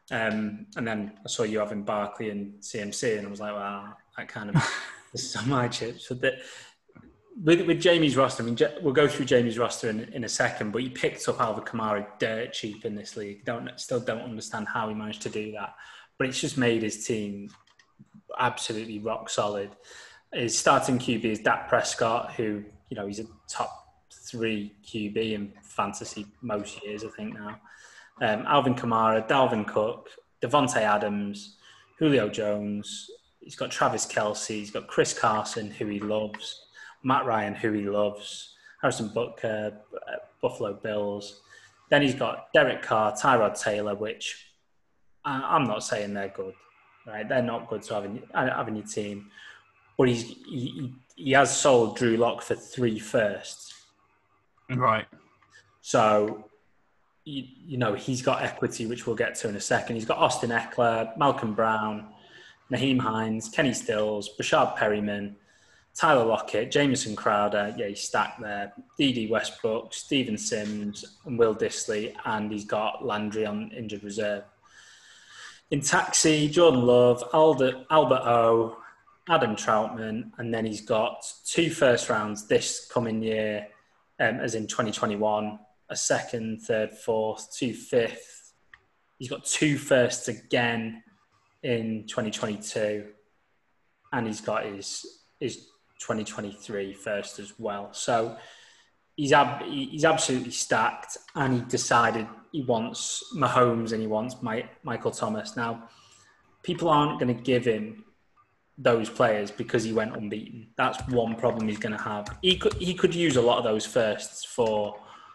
And then I saw you having Barkley and CMC, and I was like, wow, that kind of this is on my chips. So with Jamie's roster, I mean, we'll go through Jamie's roster in a second, but he picked up Alvin Kamara dirt cheap in this league. Still don't understand how he managed to do that, but it's just made his team absolutely rock solid. His starting QB is Dak Prescott, who, you know, he's a top 3 QB in fantasy most years, I think now. Alvin Kamara, Dalvin Cook, Devontae Adams, Julio Jones. He's got Travis Kelce. He's got Chris Carson, who he loves. Matt Ryan, who he loves. Harrison Butker, Buffalo Bills. Then he's got Derek Carr, Tyrod Taylor, which I'm not saying they're good. Right? They're not good to have in your team. But he has sold Drew Lock for 3 firsts. Right. So, you know, he's got equity, which we'll get to in a second. He's got Austin Eckler, Malcolm Brown, Naheem Hines, Kenny Stills, Bashard Perryman, Tyler Lockett, Jamison Crowder. Yeah, he's stacked there. D.D. Westbrook, Steven Sims, and Will Dissly. And he's got Landry on injured reserve. In taxi, Jordan Love, Albert O, Adam Troutman, and then he's got 2 first rounds this coming year, as in 2021, a second, third, fourth, 2 fifth. He's got 2 firsts again in 2022, and he's got his 2023 first as well. So he's absolutely stacked, and he decided he wants Mahomes and he wants Michael Thomas. Now, people aren't going to give him those players because he went unbeaten. That's one problem he's going to have. He could use a lot of those firsts for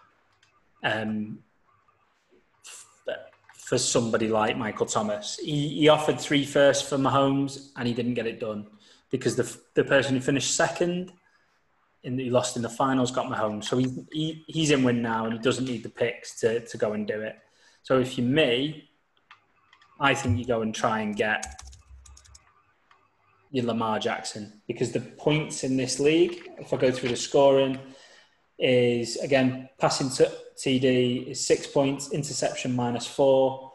somebody like Michael Thomas. He offered 3 firsts for Mahomes and he didn't get it done because the person who finished second and he lost in the finals got Mahomes. So he's in win now and he doesn't need the picks to go and do it. So if you're me, I think you go and try and get your Lamar Jackson, because the points in this league, if I go through the scoring, is, again, passing to TD is 6 points, interception -4.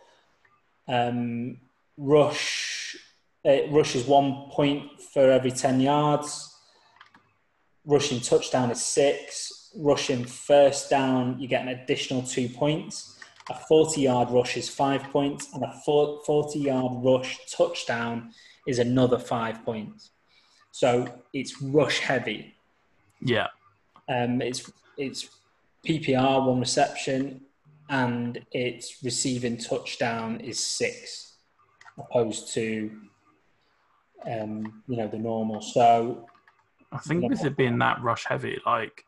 Rush is 1 point for every 10 yards. Rushing touchdown is 6. Rushing first down, you get an additional 2 points. A 40-yard rush is 5 points, and a 40-yard rush touchdown is another 5 points. So it's rush heavy. Yeah. It's PPR, 1 reception, and its receiving touchdown is 6, opposed to the normal. So I think with it being that rush heavy,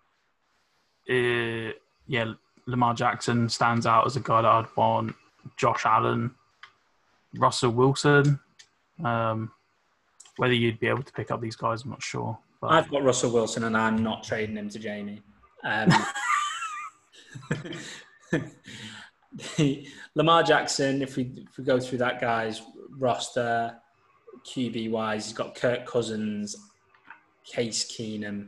Lamar Jackson stands out as a guy that I'd want. Josh Allen, Russell Wilson. Whether you'd be able to pick up these guys, I'm not sure. But I've got Russell Wilson and I'm not trading him to Jamie. Lamar Jackson, if we go through that guy's roster, QB-wise, he's got Kirk Cousins, Case Keenum.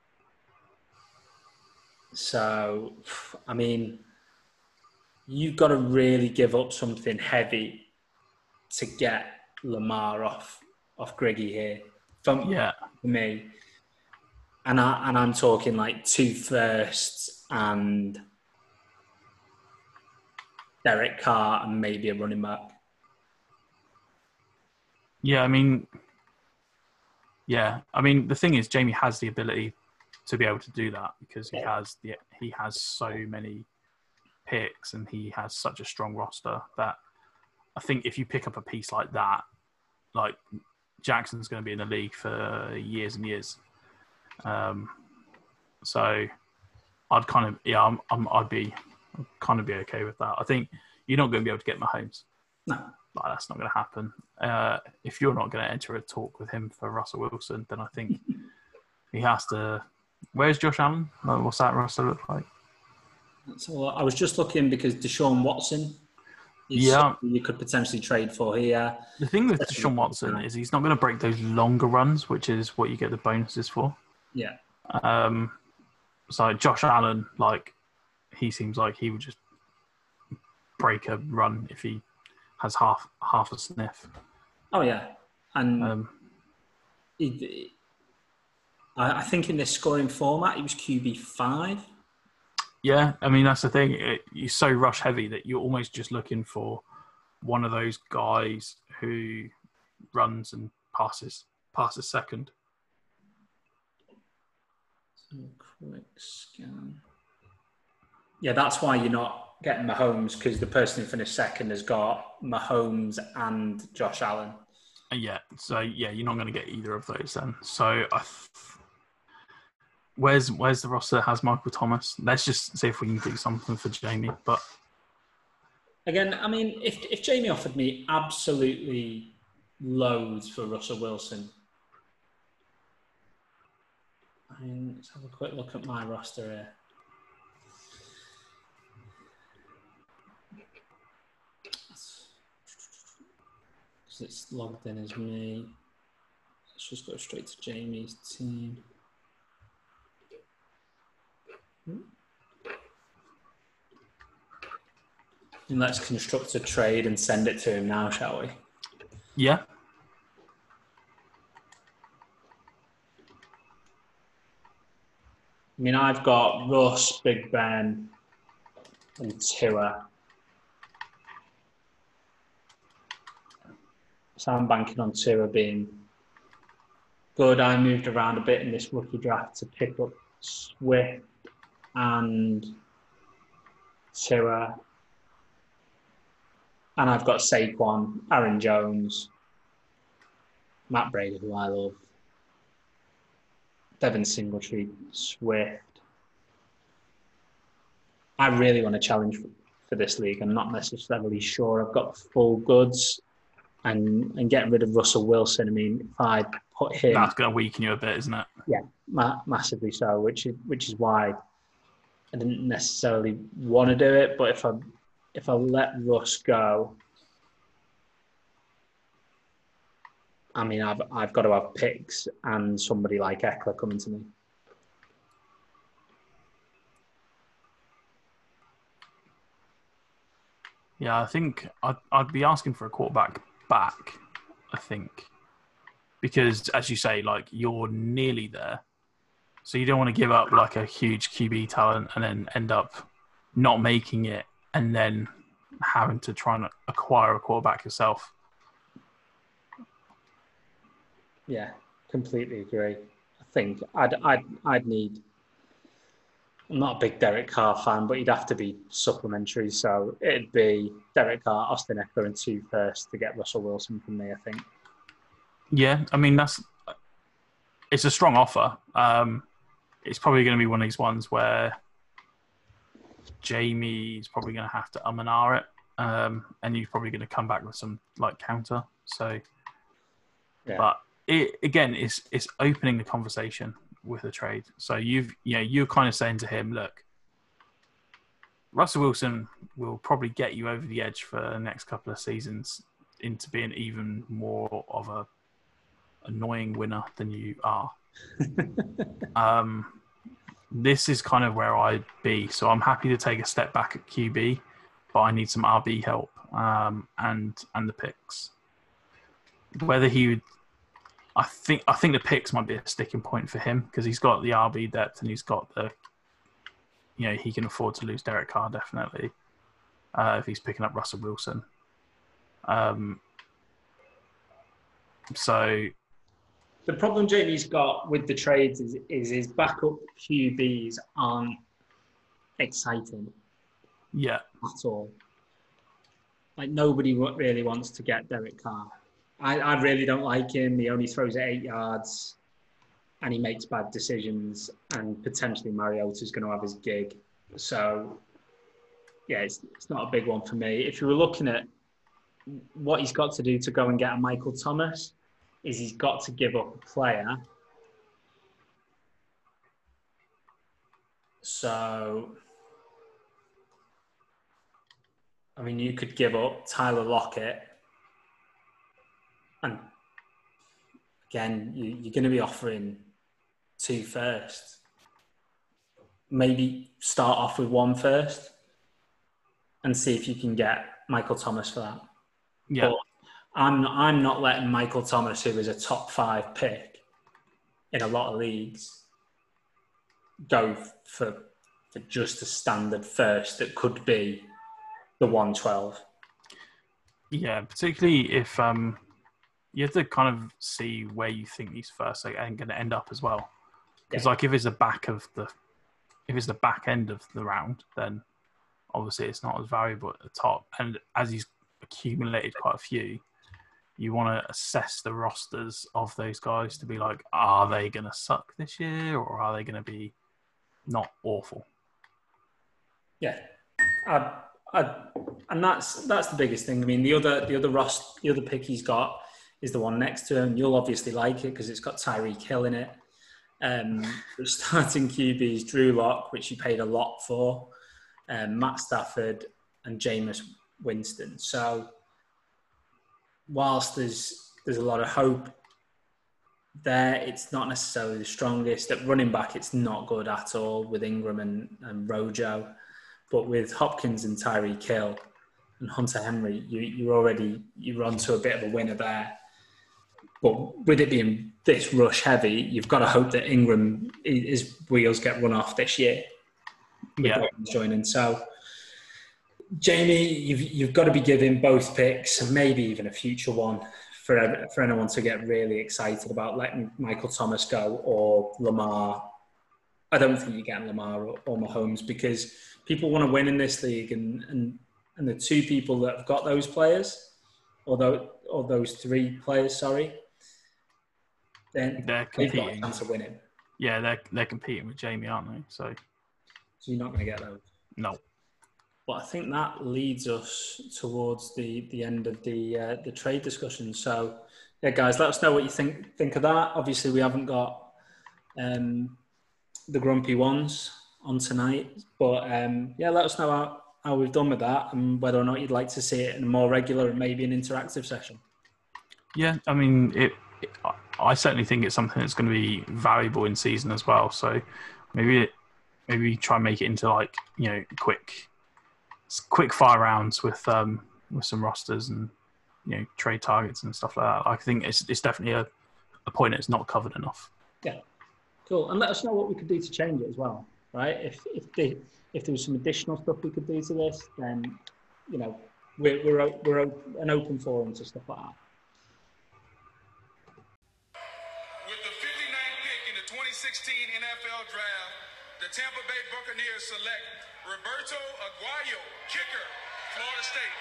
So, I mean, you've got to really give up something heavy to get Lamar off Griggy here. For me. And I'm talking like 2 firsts and Derek Carr and maybe a running back. I mean, the thing is, Jamie has the ability to be able to do that because he has so many picks and he has such a strong roster that I think if you pick up a piece like that, like Jackson's going to be in the league for years and years. So I'd kind of, I'd be okay with that. I think you're not going to be able to get Mahomes. No. That's not going to happen. If you're not going to enter a talk with him for Russell Wilson, then I think he has to. Where's Josh Allen? What's that roster look like? So I was just looking because Deshaun Watson is something you could potentially trade for here. The thing with Deshaun Watson is he's not going to break those longer runs, which is what you get the bonuses for. Yeah. So Josh Allen, he seems like he would just break a run if he has half a sniff. Oh yeah, and I think in this scoring format, he was QB5. Yeah, I mean that's the thing. You're so rush heavy that you're almost just looking for one of those guys who runs and passes second. So quick scan. Yeah, that's why you're not getting Mahomes, because the person who finished second has got Mahomes and Josh Allen. Yeah, so yeah, you're not going to get either of those then. So where's the roster that has Michael Thomas? Let's just see if we can do something for Jamie. But again, I mean, if Jamie offered me absolutely loads for Russell Wilson, I mean, let's have a quick look at my roster here. Because it's logged in as me. Let's just go straight to Jamie's team. And let's construct a trade and send it to him now, shall we? Yeah. I mean, I've got Russ, Big Ben, and Tua. So I'm banking on Tua being good. I moved around a bit in this rookie draft to pick up Swift and Tua. And I've got Saquon, Aaron Jones, Matt Brady, who I love, Devin Singletary, Swift. I really want to challenge for this league. I'm not necessarily sure I've got the full goods, and getting rid of Russell Wilson. I mean, if I put him, that's going to weaken you a bit, isn't it? Yeah, massively so. Which is why I didn't necessarily want to do it. But if I let Russ go, I mean, I've got to have picks and somebody like Eckler coming to me. Yeah, I think I'd be asking for a quarterback back, I think. Because, as you say, like, you're nearly there. So you don't want to give up, like, a huge QB talent and then end up not making it and then having to try and acquire a quarterback yourself. Yeah, completely agree. I think I'd need... I'm not a big Derek Carr fan, but he'd have to be supplementary. So it'd be Derek Carr, Austin Eckler, and 2 firsts to get Russell Wilson from me, I think. Yeah, I mean, it's a strong offer. It's probably going to be one of these ones where Jamie's probably going to have to and ah it, and you're probably going to come back with some like counter. So, yeah. But it's opening the conversation with a trade. So you're kind of saying to him, look, Russell Wilson will probably get you over the edge for the next couple of seasons into being even more of a annoying winner than you are. This is kind of where I'd be. So I'm happy to take a step back at QB, but I need some RB help and the picks. Whether he would, I think the picks might be a sticking point for him because he's got the RB depth and he's got the, he can afford to lose Derek Carr definitely if he's picking up Russell Wilson. So the problem Jamie's got with the trades is his backup QBs aren't exciting. Yeah. At all. Like, nobody really wants to get Derek Carr. I really don't like him. He only throws it 8 yards and he makes bad decisions, and potentially Mariota's going to have his gig. So, yeah, it's not a big one for me. If you were looking at what he's got to do to go and get a Michael Thomas, is he's got to give up a player. So, I mean, you could give up Tyler Lockett. And again, you're going to be offering 2 firsts. Maybe start off with 1 first and see if you can get Michael Thomas for that. Yeah. But I'm not letting Michael Thomas, who is a top 5 pick in a lot of leagues, go for just a standard first that could be the 112. Yeah, particularly if you have to kind of see where you think these firsts are going to end up as well. Because like if it's the back end of the round, then obviously it's not as valuable at the top. And as he's accumulated quite a few, you want to assess the rosters of those guys to be like, are they going to suck this year, or are they going to be not awful? Yeah, and that's the biggest thing. I mean, the other pick he's got is the one next to him. You'll obviously like it because it's got Tyreek Hill in it. The starting QBs Drew Lock, which he paid a lot for, Matt Stafford, and Jameis Winston. So whilst there's a lot of hope there, it's not necessarily the strongest. At running back, it's not good at all with Ingram and Rojo. But with Hopkins and Tyreek Hill and Hunter Henry, you're onto a bit of a winner there. But with it being this rush heavy, you've got to hope that Ingram, his wheels get run off this year. Yeah. Joining. So, Jamie, you've got to be giving both picks, and maybe even a future one, for anyone to get really excited about letting Michael Thomas go or Lamar. I don't think you're getting Lamar or Mahomes because people want to win in this league, and the two people that have got those players, or those 3 players, sorry, then they're they've got a competing. chance of winning. Yeah, they're competing with Jamie, aren't they? So you're not going to get those. No. But I think that leads us towards the end of the trade discussion. So, yeah, guys, let us know what you think of that. Obviously, we haven't got the grumpy ones on tonight, but yeah, let us know how we've done with that and whether or not you'd like to see it in a more regular and maybe an interactive session. Yeah, I mean, I certainly think it's something that's going to be valuable in season as well. So maybe try and make it into like, you know, quick fire rounds with some rosters and, you know, trade targets and stuff like that. I think it's definitely a point that's not covered enough. Yeah, cool. And let us know what we could do to change it as well, right? If there was some additional stuff we could do to this, then, you know, we're an open forum to stuff like that. With the 59th pick in the 2016 NFL Draft, the Tampa Bay Buccaneers select Roberto Aguayo, kicker, Florida State.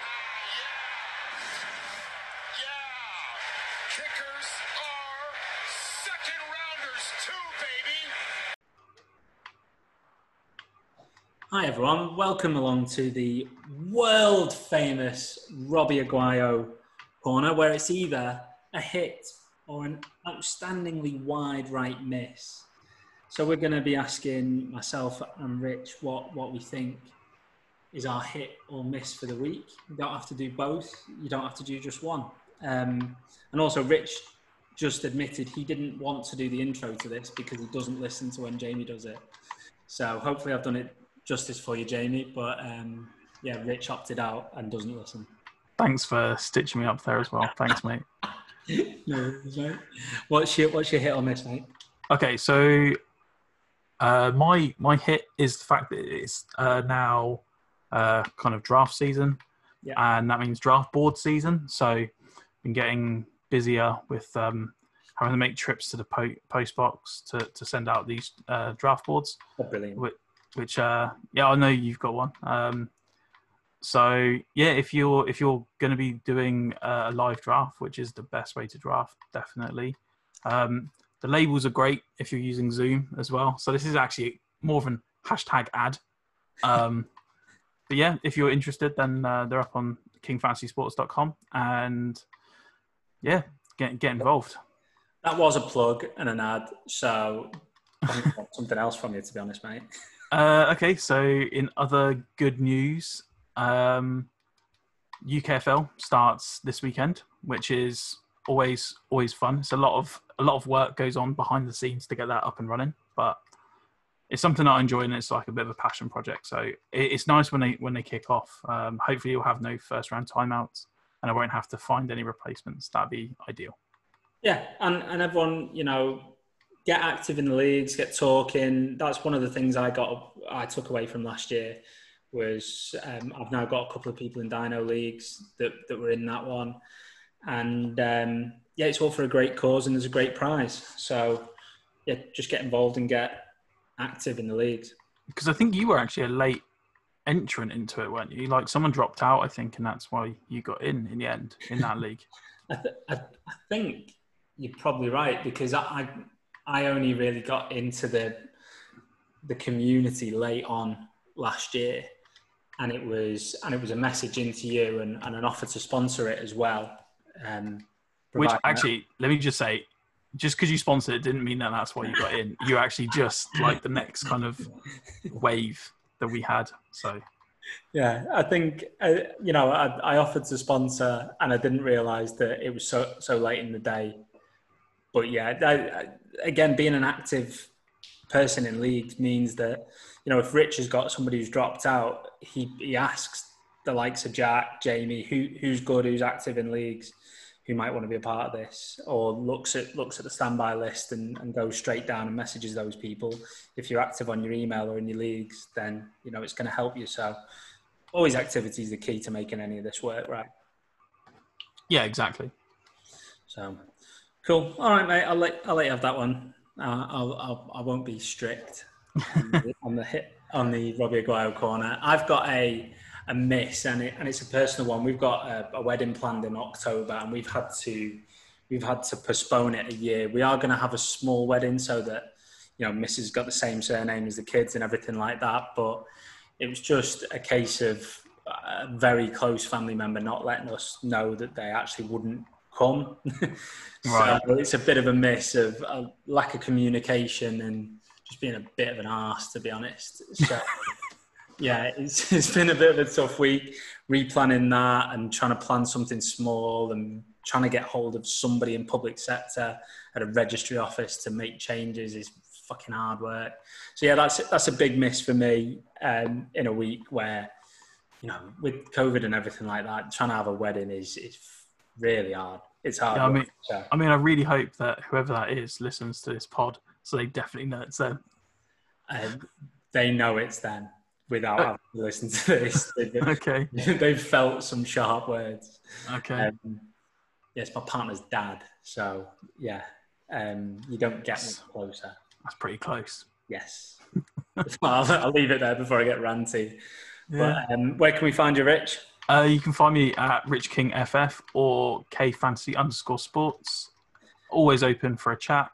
Yeah. Kickers are second rounders too, baby. Hi everyone, welcome along to the world famous Robbie Aguayo corner, where it's either a hit or an outstandingly wide right miss. So we're going to be asking myself and Rich what we think is our hit or miss for the week. You don't have to do both. You don't have to do just one. And also Rich just admitted he didn't want to do the intro to this because he doesn't listen to when Jamie does it. So hopefully I've done it justice for you, Jamie. But yeah, Rich opted out and doesn't listen. Thanks for stitching me up there as well. Thanks, mate. No, mate. What's your hit or miss, mate? Okay, so my hit is the fact that it's now kind of draft season, yeah. And that means draft board season. So been getting busier with having to make trips to the post box to send out these draft boards. Oh, brilliant. Which yeah, I know you've got one. So yeah, if you're going to be doing a live draft, which is the best way to draft, definitely. The labels are great if you're using Zoom as well. So this is actually more of an hashtag ad. But yeah, if you're interested, then they're up on kingfantasysports.com, and yeah, get involved. That was a plug and an ad, so I want something else from you, to be honest, mate. Okay, so in other good news, UKFL starts this weekend, which is always fun. It's a lot of work goes on behind the scenes to get that up and running, but it's something I enjoy, and it's like a bit of a passion project. So it's nice when they kick off. Hopefully you'll have no first round timeouts, and I won't have to find any replacements. That'd be ideal. Yeah, and everyone, get active in the leagues, get talking. That's one of the things I took away from last year was I've now got a couple of people in Dino leagues that were in that one. And it's all for a great cause and there's a great prize. So yeah, just get involved and get active in the leagues. Because I think you were actually a late entrant into it, weren't you? Like someone dropped out, I think, and that's why you got in the end in that league. I think you're probably right, because I only really got into the community late on last year, and it was a message into you and an offer to sponsor it as well. Which actually, let me just say, just because you sponsored it didn't mean that that's why you got in. You actually just like the next kind of wave that we had. So yeah, I think I offered to sponsor and I didn't realise that it was so late in the day. But yeah, again, being an active person in leagues means that if Rich has got somebody who's dropped out, he asks the likes of Jack, Jamie, who's good, who's active in leagues, who might want to be a part of this, or looks at the standby list and goes straight down and messages those people. If you're active on your email or in your leagues, then it's going to help you. So always activity is the key to making any of this work, right? Yeah, exactly. So cool. All right, mate. I'll let you have that one. I won't be strict on the Robbie Aguayo corner. I've got a miss, and it's a personal one. We've got a wedding planned in October, and we've had to postpone it a year. We are going to have a small wedding so that Mrs. got the same surname as the kids and everything like that. But it was just a case of a very close family member not letting us know that they actually wouldn't come. Right. So it's a bit of a miss of a lack of communication and just being a bit of an arse, to be honest. So yeah, it's been a bit of a tough week, replanning that and trying to plan something small and trying to get hold of somebody in public sector at a registry office to make changes is fucking hard work. So yeah, that's a big miss for me in a week where, with COVID and everything like that, trying to have a wedding is really hard. It's hard. Yeah, I mean, I really hope that whoever that is listens to this pod, so they definitely know it's them. They know it's them. Without having to listen to this. Okay. They've felt some sharp words. Okay. It's my partner's dad. So, yeah, you don't get much closer. That's pretty close. Yes. I'll leave it there before I get ranty. Yeah. But where can we find you, Rich? You can find me at Rich King FF or KFantasy_sports. Always open for a chat.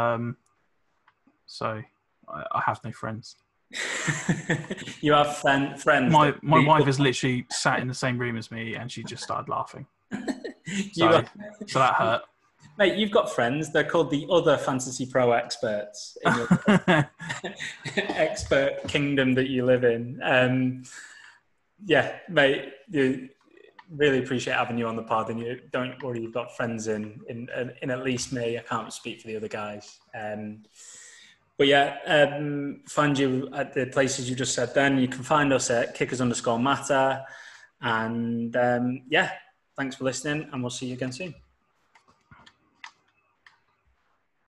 So I have no friends. You have friends. My wife has literally sat in the same room as me and she just started laughing. So that hurt. Mate, you've got friends. They're called the other Fantasy Pro experts in the expert kingdom that you live in. Yeah, mate, you really appreciate having you on the pod, and you don't worry, you've got friends in at least me. I can't speak for the other guys. But yeah, find you at the places you just said then. You can find us at kickers_matter. And yeah, thanks for listening, and we'll see you again soon.